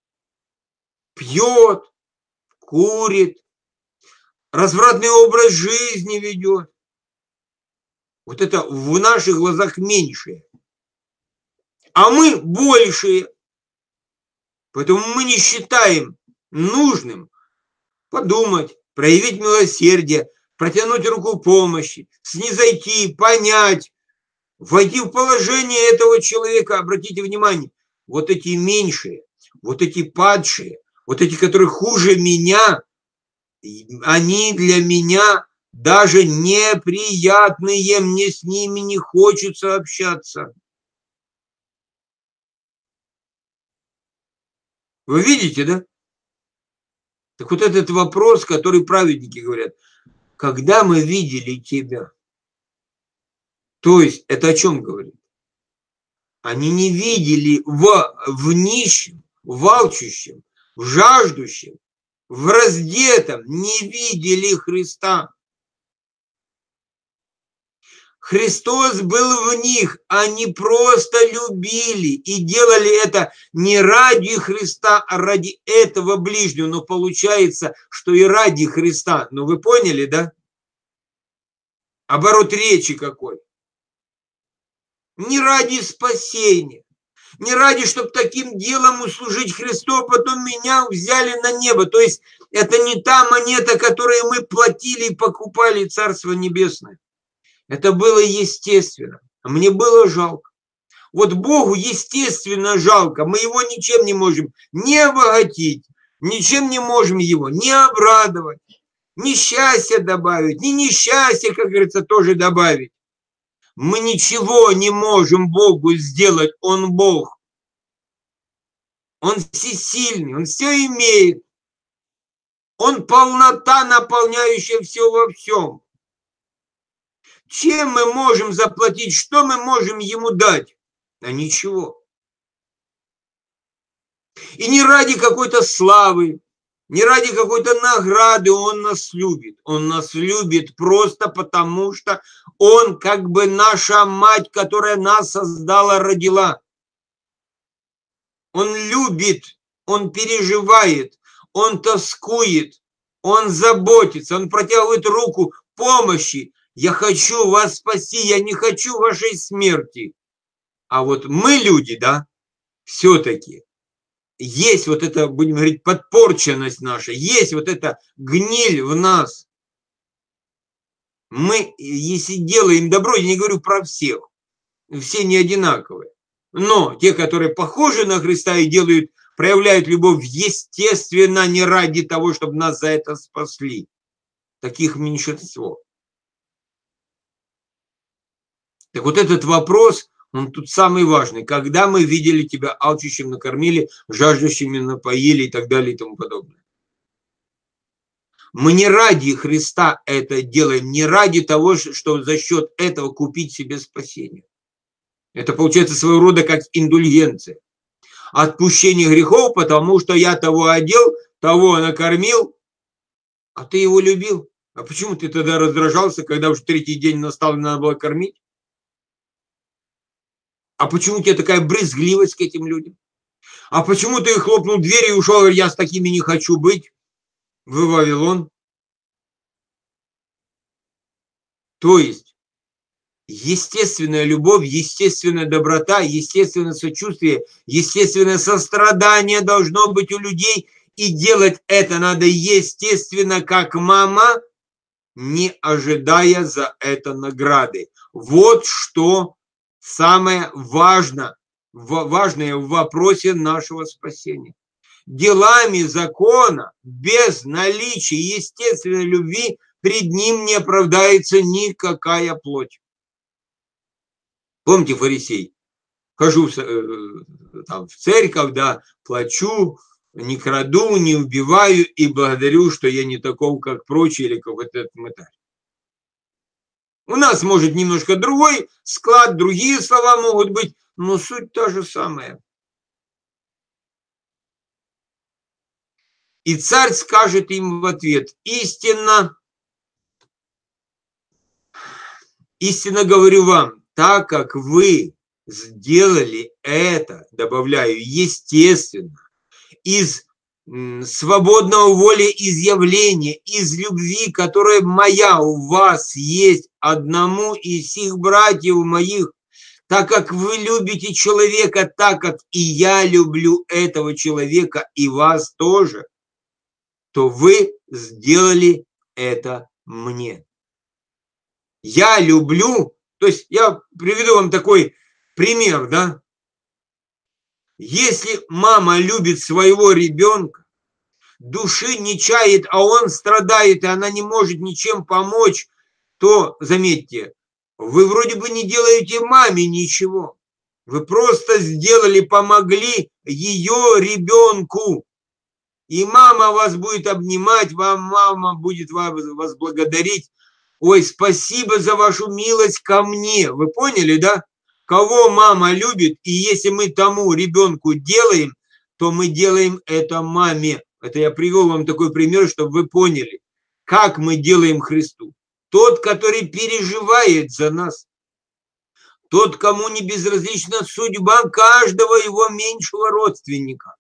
пьет, курит, развратный образ жизни ведет. Вот это в наших глазах меньшее. А мы большие. Поэтому мы не считаем нужным подумать, проявить милосердие, протянуть руку помощи, снизойти, понять, войти в положение этого человека. Обратите внимание, вот эти меньшие, вот эти падшие, вот эти, которые хуже меня, они для меня даже неприятные, мне с ними не хочется общаться. Вы видите, да? Так вот этот вопрос, который праведники говорят, когда мы видели тебя, то есть это о чем говорит? Они не видели в, в нищем, в алчущем, в жаждущем, в раздетом, не видели Христа. Христос был в них, они просто любили и делали это не ради Христа, а ради этого ближнего. Но получается, что и ради Христа. Ну вы поняли, да? Оборот речи какой. Не ради спасения, не ради, чтобы таким делом услужить Христу, а потом меня взяли на небо. То есть это не та монета, которую мы платили и покупали Царство Небесное. Это было естественно. А мне было жалко. Вот Богу естественно жалко. Мы его ничем не можем не обогатить, ничем не можем его не обрадовать, ни счастья добавить, ни несчастья, как говорится, тоже добавить. Мы ничего не можем Богу сделать. Он Бог. Он всесильный, он все имеет. Он полнота, наполняющая все во всем. Чем мы можем заплатить, что мы можем ему дать? А ничего. И не ради какой-то славы, не ради какой-то награды он нас любит. Он нас любит просто потому, что он как бы наша мать, которая нас создала, родила. Он любит, он переживает, он тоскует, он заботится, он протягивает руку помощи. Я хочу вас спасти, я не хочу вашей смерти. А вот мы люди, да, все-таки есть вот эта, будем говорить, подпорченность наша, есть вот эта гниль в нас. Мы, если делаем добро, я не говорю про всех, все не одинаковые. Но те, которые похожи на Христа и делают, проявляют любовь, естественно, не ради того, чтобы нас за это спасли. Таких меньшинство. Так вот этот вопрос, он тут самый важный. Когда мы видели тебя алчущим накормили, жаждущими напоили и так далее и тому подобное. Мы не ради Христа это делаем, не ради того, что за счет этого купить себе спасение. Это получается своего рода как индульгенция. Отпущение грехов, потому что я того одел, того накормил, а ты его любил. А почему ты тогда раздражался, когда уже третий день настал и надо было кормить? А почему у тебя такая брезгливость к этим людям? А почему ты хлопнул дверь и ушел, я с такими не хочу быть в Вавилон? То есть естественная любовь, естественная доброта, естественное сочувствие, естественное сострадание должно быть у людей, и делать это надо естественно, как мама, не ожидая за это награды. Вот что самое важное, важное в вопросе нашего спасения. Делами закона, без наличия естественной любви, пред ним не оправдается никакая плоть. Помните, фарисей? Хожу в, там, в церковь, да, плачу, не краду, не убиваю и благодарю, что я не таков, как прочие, или как вот этот мытарь. У нас, может, немножко другой склад, другие слова могут быть, но суть та же самая. И царь скажет им в ответ: истинно, истинно говорю вам, так как вы сделали это, добавляю, естественно, из свободного волеизъявления, из любви, которая моя у вас есть, одному из сих братьев моих, так как вы любите человека, так как и я люблю этого человека, и вас тоже, то вы сделали это мне. Я люблю, то есть я приведу вам такой пример, да. Если мама любит своего ребенка, души не чает, а он страдает, и она не может ничем помочь, то, заметьте, вы вроде бы не делаете маме ничего. Вы просто сделали, помогли ее ребенку. И мама вас будет обнимать, вам мама будет вас благодарить. Ой, спасибо за вашу милость ко мне. Вы поняли, да? Кого мама любит, и если мы тому ребенку делаем, то мы делаем это маме. Это я привел вам такой пример, чтобы вы поняли, как мы делаем Христу. Тот, который переживает за нас, тот, кому не безразлична судьба каждого его меньшего родственника,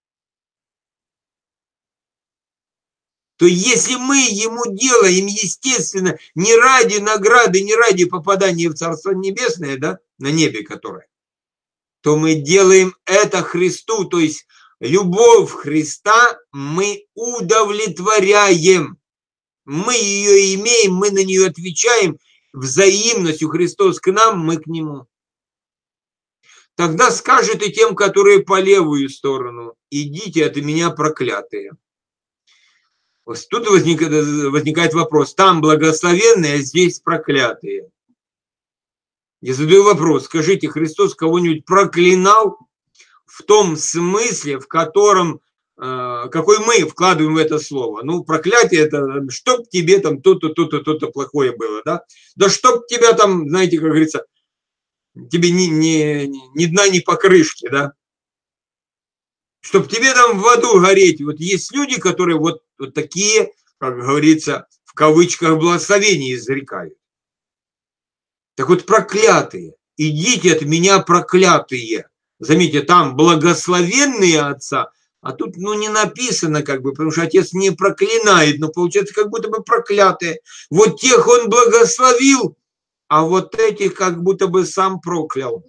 то если мы ему делаем, естественно, не ради награды, не ради попадания в Царство Небесное, да, на небе которое, то мы делаем это Христу, то есть любовь Христа мы удовлетворяем. Мы ее имеем, мы на нее отвечаем взаимностью. Христос к нам, мы к Нему. Тогда скажет и тем, которые по левую сторону: идите от меня, проклятые. Вот тут возникает, возникает вопрос: там благословенные, а здесь проклятые. Я задаю вопрос: скажите, Христос кого-нибудь проклинал в том смысле, в котором, э, какой мы вкладываем в это слово? Ну, проклятие — это чтоб тебе там то-то, то-то, то-то плохое было, да? Да чтоб тебя там, знаете, как говорится, тебе ни, ни, ни дна, ни покрышки, да? Чтоб тебе там в аду гореть. Вот есть люди, которые вот, вот такие, как говорится, в кавычках, благословения изрекают. Так вот, проклятые, идите от меня, проклятые. Заметьте, там благословенные отца, а тут, ну, не написано, как бы, потому что отец не проклинает, но получается, как будто бы проклятые. Вот тех он благословил, а вот этих как будто бы сам проклял.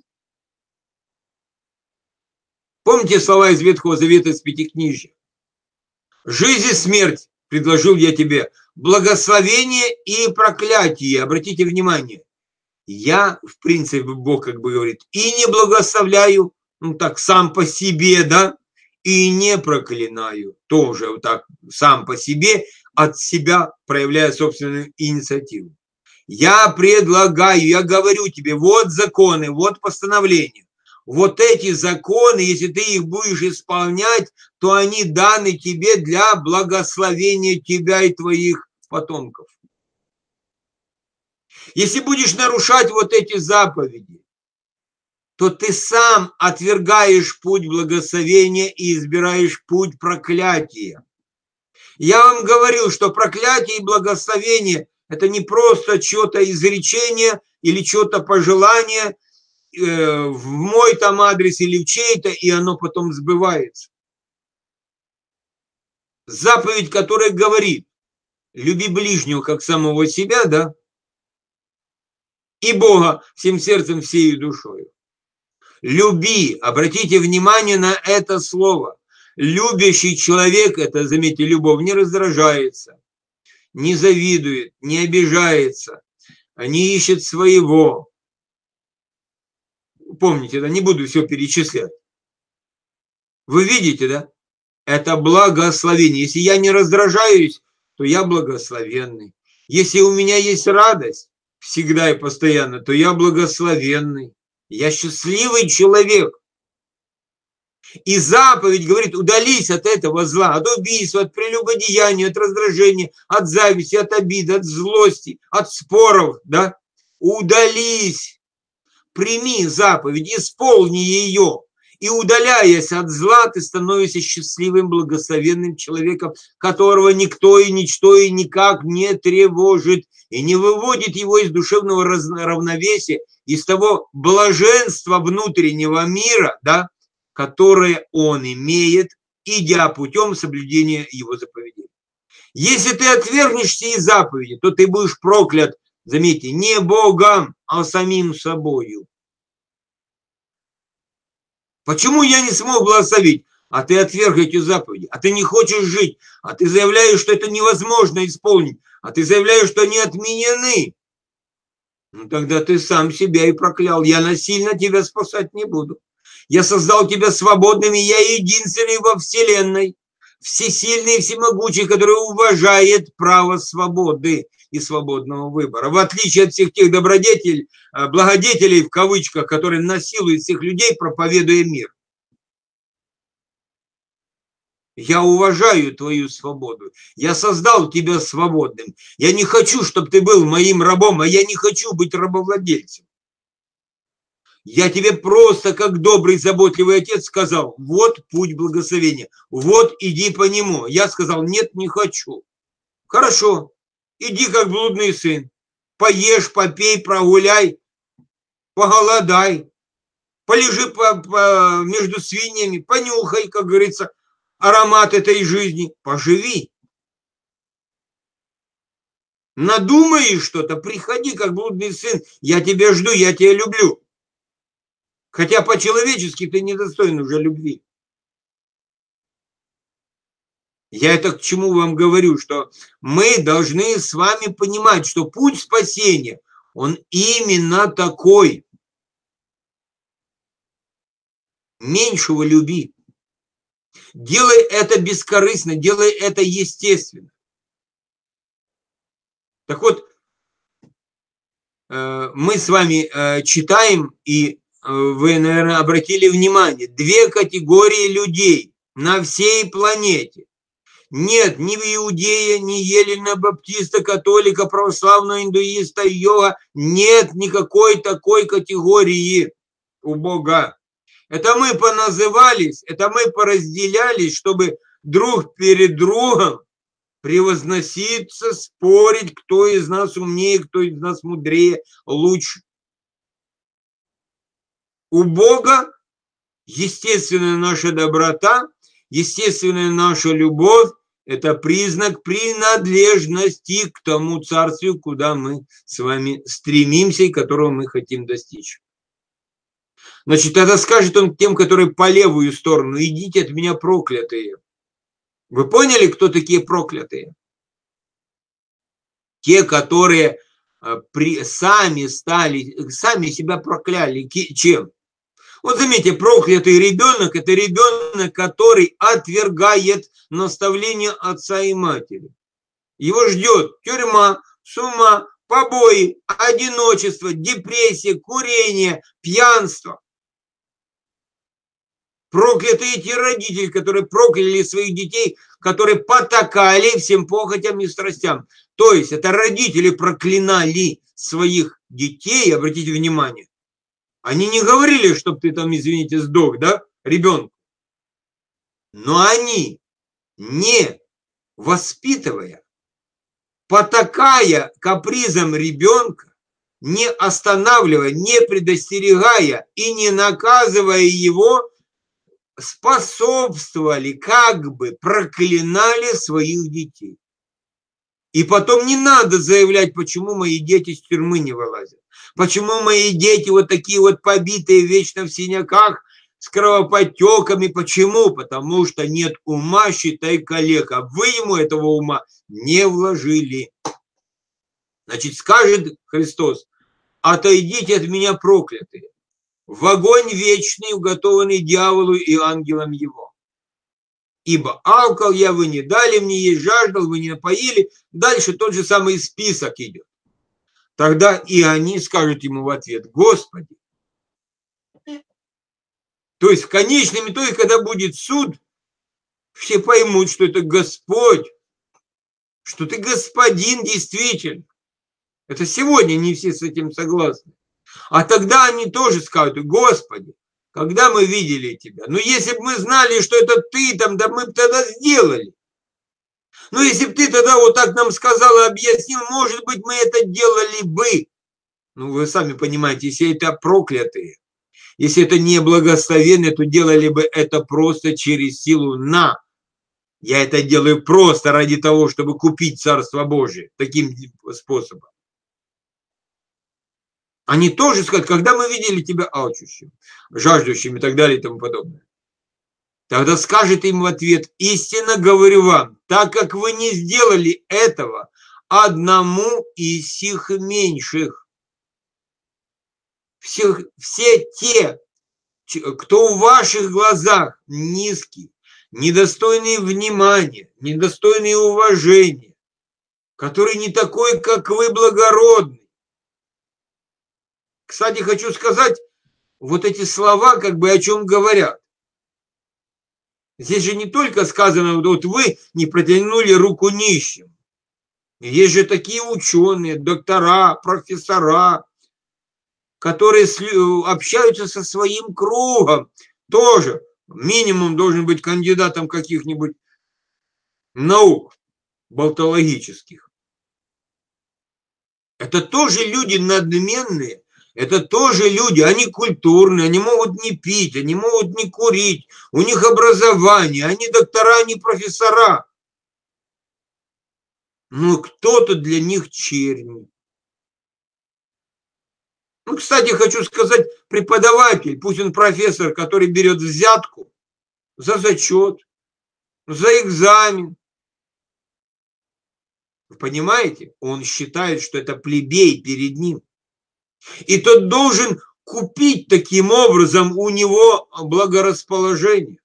Помните слова из Ветхого Завета, из Пятикнижья? Жизнь и смерть предложил я тебе, благословение и проклятие. Обратите внимание, я, в принципе, Бог как бы говорит, и не благословляю, ну так, сам по себе, да, и не проклинаю, тоже вот так, сам по себе, от себя проявляя собственную инициативу. Я предлагаю, я говорю тебе, вот законы, вот постановления. Вот эти законы, если ты их будешь исполнять, то они даны тебе для благословения тебя и твоих потомков. Если будешь нарушать вот эти заповеди, то ты сам отвергаешь путь благословения и избираешь путь проклятия. Я вам говорил, что проклятие и благословение – это не просто что-то изречение или что-то пожелание, э, в мой там адрес или в чей-то, и оно потом сбывается. Заповедь, которая говорит: люби ближнего как самого себя, да, и Бога всем сердцем, всей душой. Люби, обратите внимание на это слово. Любящий человек, это, заметьте, любовь, не раздражается, не завидует, не обижается, не ищет своего. Помните, да, не буду все перечислять. Вы видите, да? Это благословение. Если я не раздражаюсь, то я благословенный. Если у меня есть радость всегда и постоянно, то я благословенный. Я счастливый человек. И заповедь говорит: удались от этого зла, от убийства, от прелюбодеяния, от раздражения, от зависти, от обиды, от злости, от споров, да? Удались, прими заповедь, исполни ее. И удаляясь от зла, ты становишься счастливым, благословенным человеком, которого никто и ничто и никак не тревожит и не выводит его из душевного равновесия, из того блаженства внутреннего мира, да, которое он имеет, идя путем соблюдения его заповедей. Если ты отвергнешь сии заповеди, то ты будешь проклят, заметьте, не Богом, а самим собою. Почему я не смог благословить? А ты отверг эти заповеди, а ты не хочешь жить, а ты заявляешь, что это невозможно исполнить, а ты заявляешь, что они отменены. Ну тогда ты сам себя и проклял. Я насильно тебя спасать не буду. Я создал тебя свободным, и я единственный во вселенной, всесильный и всемогучий, который уважает право свободы и свободного выбора. В отличие от всех тех добродетелей, благодетелей, в кавычках, которые насилуют всех людей, проповедуя мир. Я уважаю твою свободу. Я создал тебя свободным. Я не хочу, чтобы ты был моим рабом, а я не хочу быть рабовладельцем. Я тебе просто, как добрый, заботливый отец, сказал: вот путь благословения, вот иди по нему. Я сказал: нет, не хочу. Хорошо, иди как блудный сын. Поешь, попей, прогуляй, поголодай, полежи по, по, между свиньями, понюхай, как говорится, аромат этой жизни, поживи. Надумаешь что-то, приходи как блудный сын, я тебя жду, я тебя люблю. Хотя по-человечески ты недостоин уже любви. Я это к чему вам говорю, что мы должны с вами понимать, что путь спасения, он именно такой. Меньшего люби. Делай это бескорыстно, делай это естественно. Так вот, мы с вами читаем, и вы, наверное, обратили внимание, две категории людей на всей планете. Нет ни иудея, ни елена, баптиста, католика, православного, индуиста, йога. Нет никакой такой категории у Бога. Это мы поназывались, это мы поразделялись, чтобы друг перед другом превозноситься, спорить, кто из нас умнее, кто из нас мудрее, лучше. У Бога естественная наша доброта, естественная наша любовь – это признак принадлежности к тому царствию, куда мы с вами стремимся и которого мы хотим достичь. Значит, тогда скажет он тем, которые по левую сторону: идите от меня, проклятые. Вы поняли, кто такие проклятые? Те, которые при, сами стали, сами себя прокляли. Чем? Вот заметьте, проклятый ребенок – это ребенок, который отвергает наставления отца и матери. Его ждет тюрьма, сума, побои, одиночество, депрессия, курение, пьянство. Проклятые те родители, которые прокляли своих детей, которые потакали всем похотям и страстям. То есть это родители проклинали своих детей, обратите внимание. Они не говорили, чтобы ты там, извините, сдох, да, ребенку. Но они, не воспитывая, потакая капризом ребенка, не останавливая, не предостерегая и не наказывая его, способствовали, как бы проклинали своих детей. И потом не надо заявлять, почему мои дети из тюрьмы не вылазят. Почему мои дети вот такие вот побитые, вечно в синяках, с кровоподтеками. Почему? Потому что нет ума, считай, калека. Вы ему этого ума не вложили. Значит, скажет Христос: отойдите от меня, проклятые, в огонь вечный, уготованный дьяволу и ангелам его. Ибо алкал я, вы не дали мне есть, жаждал, вы не напоили. Дальше тот же самый список идет. Тогда и они скажут ему в ответ: Господи. То есть в конечном итоге, когда будет суд, все поймут, что это Господь, что ты господин действительно. Это сегодня не все с этим согласны. А тогда они тоже скажут: Господи, когда мы видели тебя? Ну, если бы мы знали, что это ты там, да мы бы тогда сделали. Ну, если бы ты тогда вот так нам сказал и объяснил, может быть, мы это делали бы. Ну, вы сами понимаете, если это проклятые, если это не благословенные, то делали бы это просто через силу на. Я это делаю просто ради того, чтобы купить Царство Божие таким способом. Они тоже скажут: когда мы видели тебя алчущим, жаждущим и так далее и тому подобное. Тогда скажет им в ответ: истинно говорю вам, так как вы не сделали этого одному из сих меньших. Всех, все те, кто в ваших глазах низкий, недостойный внимания, недостойный уважения, который не такой, как вы, благородный. Кстати, хочу сказать, вот эти слова как бы о чем говорят. Здесь же не только сказано, вот вы не протянули руку нищим. Есть же такие ученые, доктора, профессора, которые общаются со своим кругом. Тоже минимум должен быть кандидатом каких-нибудь наук болтологических. Это тоже люди надменные. Это тоже люди, они культурные, они могут не пить, они могут не курить, у них образование, они доктора, они профессора. Но кто-то для них чернь. Ну, кстати, хочу сказать, преподаватель, пусть он профессор, который берет взятку за зачет, за экзамен. Вы понимаете? Он считает, что это плебей перед ним. И тот должен купить таким образом у него благорасположение.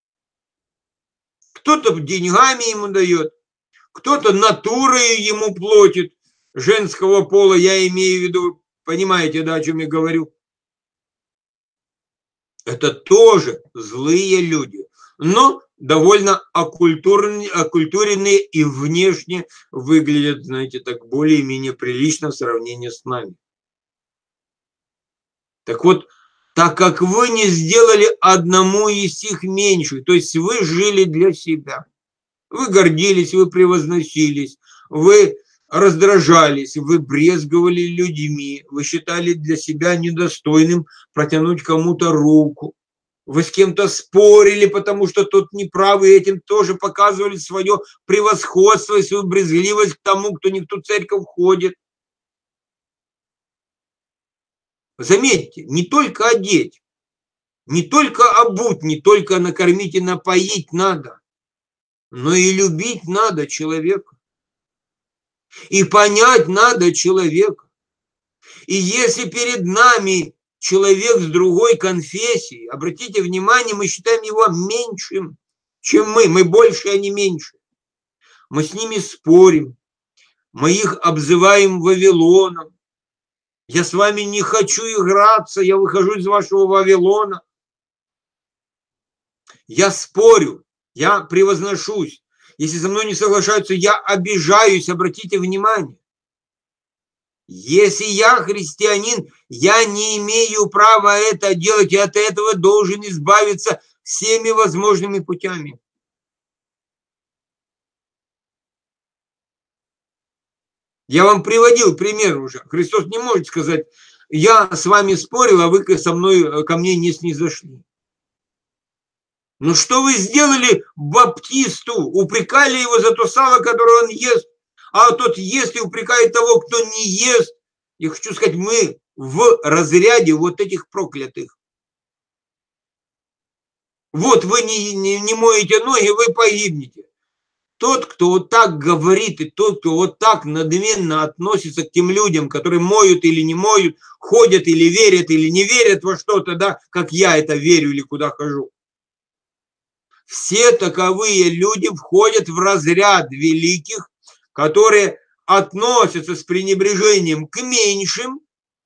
Кто-то деньгами ему дает, кто-то натурой ему платит, женского пола, я имею в виду, понимаете, да, о чем я говорю? Это тоже злые люди, но довольно оккультуренные, оккультуренные и внешне выглядят, знаете, так более-менее прилично в сравнении с нами. Так вот, так как вы не сделали одному из них меньше, то есть вы жили для себя, вы гордились, вы превозносились, вы раздражались, вы брезговали людьми, вы считали для себя недостойным протянуть кому-то руку, вы с кем-то спорили, потому что тот неправ, и этим тоже показывали свое превосходство и свою брезгливость к тому, кто не в ту церковь ходит. Заметьте, не только одеть, не только обуть, не только накормить и напоить надо, но и любить надо человека. И понять надо человека. И если перед нами человек с другой конфессией, обратите внимание, мы считаем его меньшим, чем мы. Мы больше, а не меньше. Мы с ними спорим, мы их обзываем Вавилоном. Я с вами не хочу играться, я выхожу из вашего Вавилона. Я спорю, я превозношусь. Если со мной не соглашаются, я обижаюсь, обратите внимание. Если я христианин, я не имею права это делать, и от этого должен избавиться всеми возможными путями. Я вам приводил пример уже. Христос не может сказать, я с вами спорил, а вы со мной, ко мне не снизошли. Ну что вы сделали баптисту? Упрекали его за то сало, которое он ест, а тот ест и упрекает того, кто не ест. Я хочу сказать, мы в разряде вот этих проклятых. Вот вы не, не, не моете ноги, вы погибнете. Тот, кто вот так говорит, и тот, кто вот так надменно относится к тем людям, которые моют или не моют, ходят или верят, или не верят во что-то, да, как я это верю или куда хожу. Все таковые люди входят в разряд великих, которые относятся с пренебрежением к меньшим.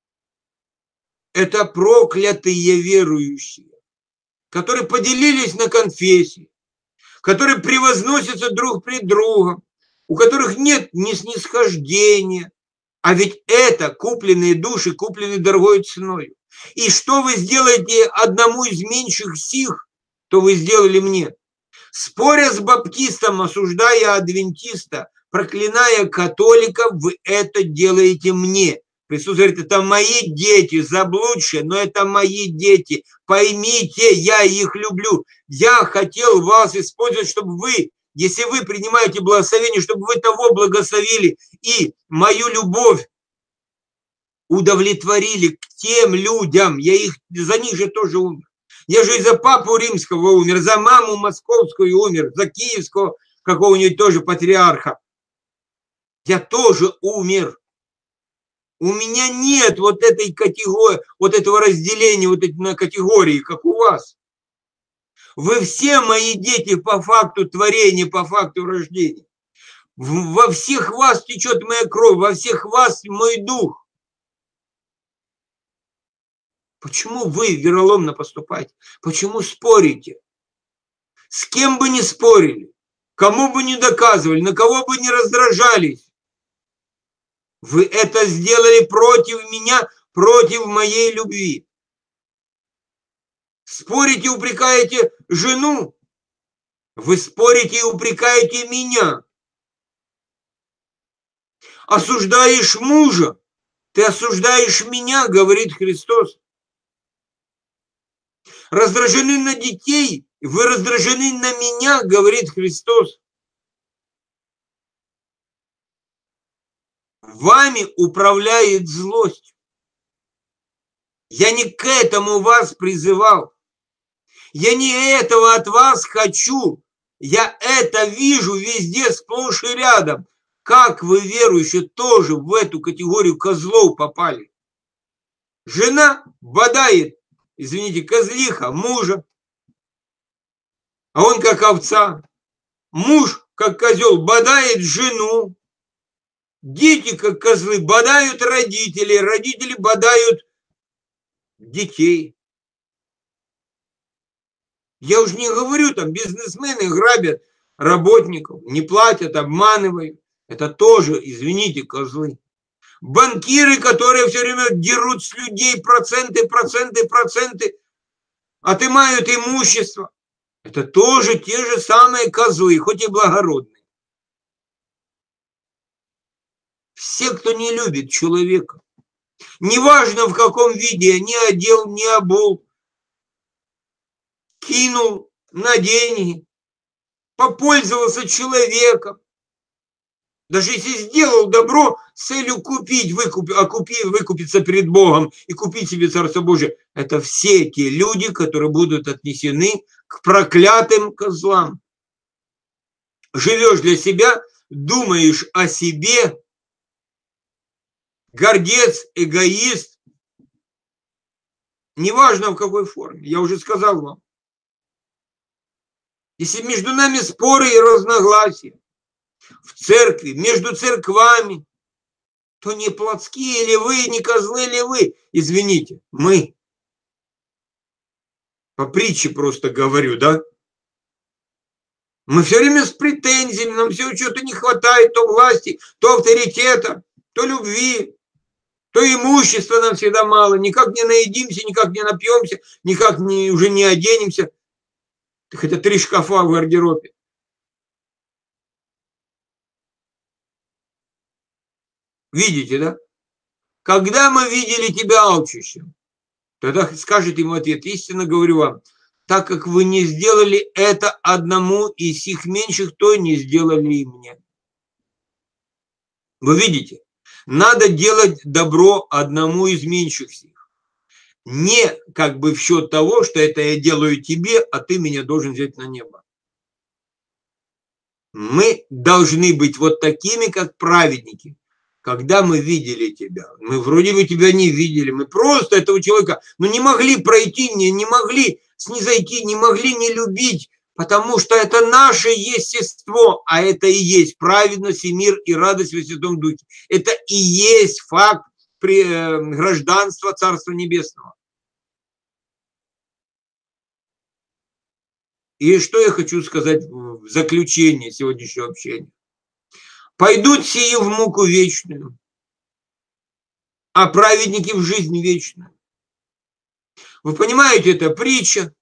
Это проклятые верующие, которые поделились на конфессии, которые превозносятся друг пред другом, у которых нет ни снисхождения. А ведь это купленные души, купленные дорогой ценой. И что вы сделаете одному из меньших сих, то вы сделали мне. Споря с баптистом, осуждая адвентиста, проклиная католиков, вы это делаете мне. Христос говорит, это мои дети, заблудшие, но это мои дети. Поймите, я их люблю. Я хотел вас использовать, чтобы вы, если вы принимаете благословение, чтобы вы того благословили и мою любовь удовлетворили к тем людям. Я их, за них же тоже умер. Я же и за папу римского умер, за маму московскую умер, за киевского какого-нибудь тоже патриарха. Я тоже умер. У меня нет вот этой категории, вот этого разделения вот эти на категории, как у вас. Вы все мои дети по факту творения, по факту рождения. Во всех вас течет моя кровь, во всех вас мой дух. Почему вы вероломно поступаете? Почему спорите? С кем бы ни спорили, кому бы ни доказывали, на кого бы ни раздражались, вы это сделали против меня, против моей любви. Спорите, упрекаете жену, вы спорите и упрекаете меня. Осуждаешь мужа, ты осуждаешь меня, говорит Христос. Раздражены на детей, вы раздражены на меня, говорит Христос. Вами управляет злость. Я не к этому вас призывал. Я не этого от вас хочу. Я это вижу везде, сплошь и рядом. Как вы, верующие, тоже в эту категорию козлов попали. Жена бодает, извините, козлиха мужа, а он как овца. Муж, как козел, бодает жену. Дети, как козлы, бодают родителей. Родители бодают детей. Я уж не говорю, там бизнесмены грабят работников, не платят, обманывают. Это тоже, извините, козлы. Банкиры, которые все время дерут с людей проценты, проценты, проценты, отымают имущество. Это тоже те же самые козлы, хоть и благородные. Все, кто не любит человека, неважно в каком виде, ни одел, ни обул, кинул на деньги, попользовался человеком, даже если сделал добро с целью купить, выкупить, окупи, выкупиться перед Богом и купить себе Царство Божие, это все те люди, которые будут отнесены к проклятым козлам. Живешь для себя, думаешь о себе, гордец, эгоист, неважно в какой форме, я уже сказал вам. Если между нами споры и разногласия в церкви, между церквами, то не плотские ли вы, не козлы ли вы, извините, мы. По притче просто говорю, да? Мы все время с претензиями, нам все что-то не хватает, то власти, то авторитета, то любви, то имущества нам всегда мало, никак не наедимся, никак не напьемся, никак не, уже не оденемся. Хотя три шкафа в гардеробе. Видите, да? Когда мы видели тебя алчущим, тогда скажет ему ответ: истинно говорю вам, так как вы не сделали это одному из сих меньших, то не сделали и мне. Вы видите? Надо делать добро одному из меньших сих. Не как бы в счет того, что это я делаю тебе, а ты меня должен взять на небо. Мы должны быть вот такими, как праведники. Когда мы видели тебя, мы вроде бы тебя не видели, мы просто этого человека, ну не могли пройти, не, не могли снизойти, не могли не любить, потому что это наше естество, а это и есть праведность и мир и радость во Святом Духе. Это и есть факт при, э, гражданства Царства Небесного. И что я хочу сказать в заключение сегодняшнего общения. Пойдут сии в муку вечную, а праведники в жизнь вечную. Вы понимаете, это притча,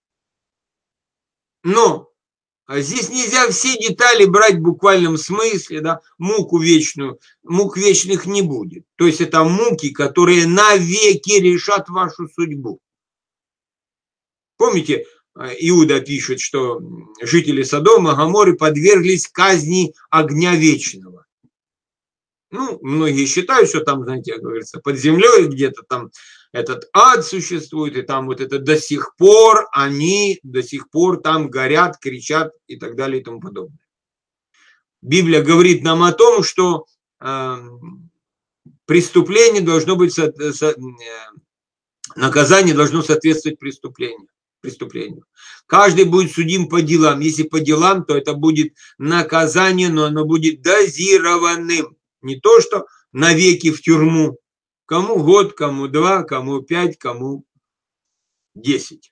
но здесь нельзя все детали брать в буквальном смысле, да, муку вечную, мук вечных не будет. То есть это муки, которые навеки решат вашу судьбу. Помните, Иуда пишет, что жители Содома, Гоморры подверглись казни огня вечного. Ну, многие считают, что там, знаете, как говорится, под землей где-то там этот ад существует, и там вот это до сих пор они до сих пор там горят, кричат и так далее и тому подобное. Библия говорит нам о том, что э, преступление должно быть, со, со, э, наказание должно соответствовать преступлению. преступлению. Каждый будет судим по делам. Если по делам, то это будет наказание, но оно будет дозированным. Не то, что навеки в тюрьму. Кому год, кому два, кому пять, кому десять.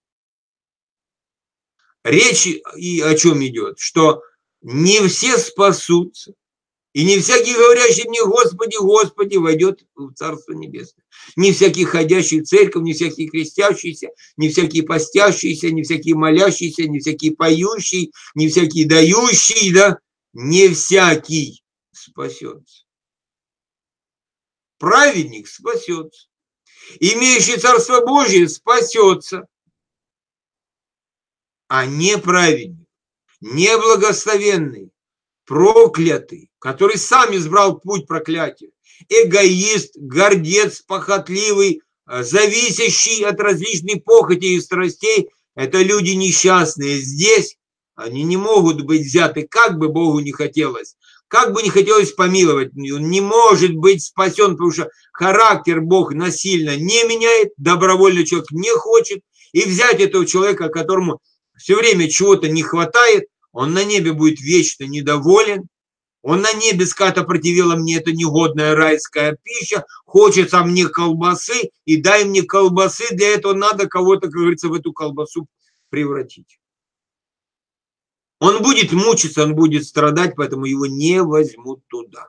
Речь и о чем идет? Что не все спасутся. И не всякий, говорящий мне Господи, Господи, войдет в Царство Небесное. Не всякий ходящий в церковь, не всякий крестящийся, не всякий постящийся, не всякий молящийся, не всякий поющий, не всякий дающий, да, не всякий спасется. Праведник спасется. Имеющий Царство Божие спасется. А неправедник, неблагословенный, проклятый, который сам избрал путь проклятия, эгоист, гордец, похотливый, зависящий от различных похотей и страстей, это люди несчастные. Здесь они не могут быть взяты, как бы Богу не хотелось, как бы не хотелось помиловать, он не может быть спасен, потому что характер Бог насильно не меняет, добровольно человек не хочет, и взять этого человека, которому все время чего-то не хватает, он на небе будет вечно недоволен. Он на небе ската противила мне эта негодная райская пища, хочется мне колбасы, и дай мне колбасы, для этого надо кого-то, как говорится, в эту колбасу превратить. Он будет мучиться, он будет страдать, поэтому его не возьмут туда.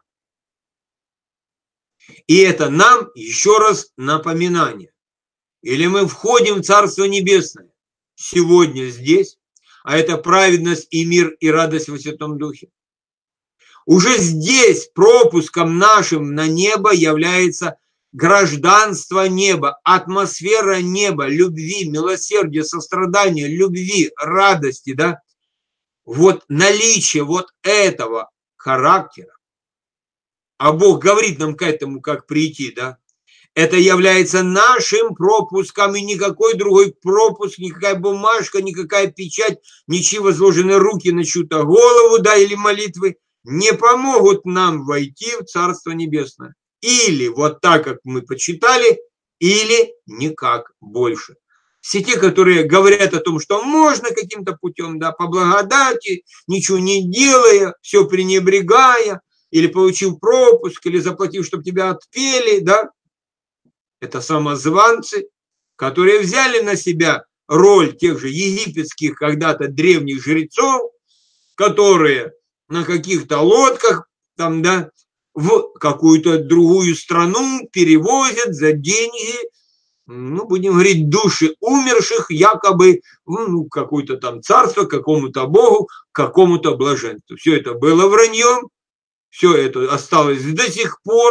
И это нам еще раз напоминание. Или мы входим в Царство Небесное сегодня здесь, а это праведность и мир и радость во Святом Духе. Уже здесь пропуском нашим на небо является гражданство неба, атмосфера неба, любви, милосердия, сострадания, любви, радости, да? Вот наличие вот этого характера, а Бог говорит нам к этому, как прийти, да? Это является нашим пропуском, и никакой другой пропуск, никакая бумажка, никакая печать, ничьи возложенные руки на чью-то голову, да, или молитвы не помогут нам войти в Царство Небесное. Или вот так, как мы почитали, или никак больше. Все те, которые говорят о том, что можно каким-то путем, да, по благодати, ничего не делая, все пренебрегая, или получив пропуск, или заплатив, чтобы тебя отпели, да, это самозванцы, которые взяли на себя роль тех же египетских когда-то древних жрецов, которые на каких-то лодках там, да, в какую-то другую страну перевозят за деньги, ну, будем говорить, души умерших, якобы, ну, какое-то там царство, какому-то богу, какому-то блаженству. Все это было враньем, все это осталось до сих пор.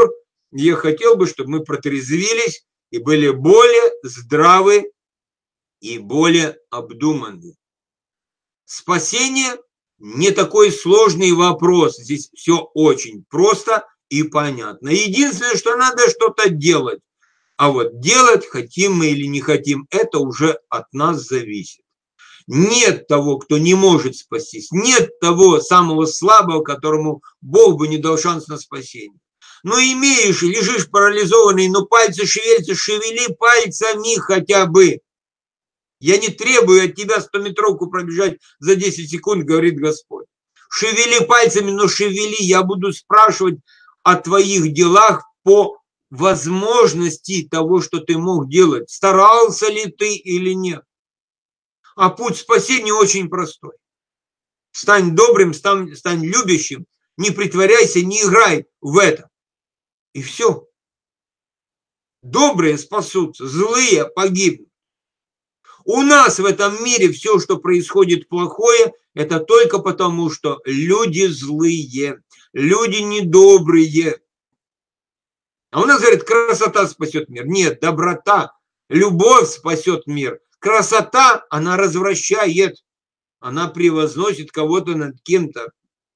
Я хотел бы, чтобы мы протрезвились и были более здравы и более обдуманны. Спасение не такой сложный вопрос. Здесь все очень просто и понятно. Единственное, что надо что-то делать. А вот делать, хотим мы или не хотим, это уже от нас зависит. Нет того, кто не может спастись. Нет того самого слабого, которому Бог бы не дал шанс на спасение. Но имеешь, лежишь парализованный, но пальцы шевелятся, шевели пальцами хотя бы. Я не требую от тебя стометровку пробежать за десять секунд, говорит Господь. Шевели пальцами, но шевели. Я буду спрашивать о твоих делах по возможности того, что ты мог делать. Старался ли ты или нет. А путь спасения очень простой. Стань добрым, стань, стань любящим, не притворяйся, не играй в это. И все. Добрые спасутся, злые погибнут. У нас в этом мире все, что происходит плохое, это только потому, что люди злые, люди недобрые. А у нас говорят, красота спасет мир. Нет, доброта, любовь спасет мир. Красота, она развращает, она превозносит кого-то над кем-то.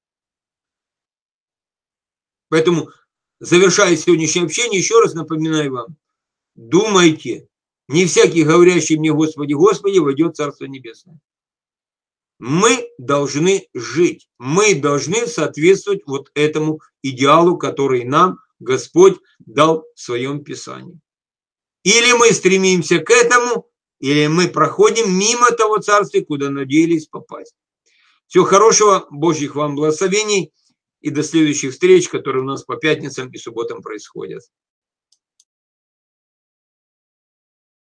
Поэтому, завершая сегодняшнее общение, еще раз напоминаю вам, думайте, не всякий, говорящий мне Господи, Господи, войдет в Царство Небесное. Мы должны жить, мы должны соответствовать вот этому идеалу, который нам Господь дал в своем Писании. Или мы стремимся к этому, или мы проходим мимо того царствия, куда надеялись попасть. Всего хорошего, Божьих вам благословений и до следующих встреч, которые у нас по пятницам и субботам происходят.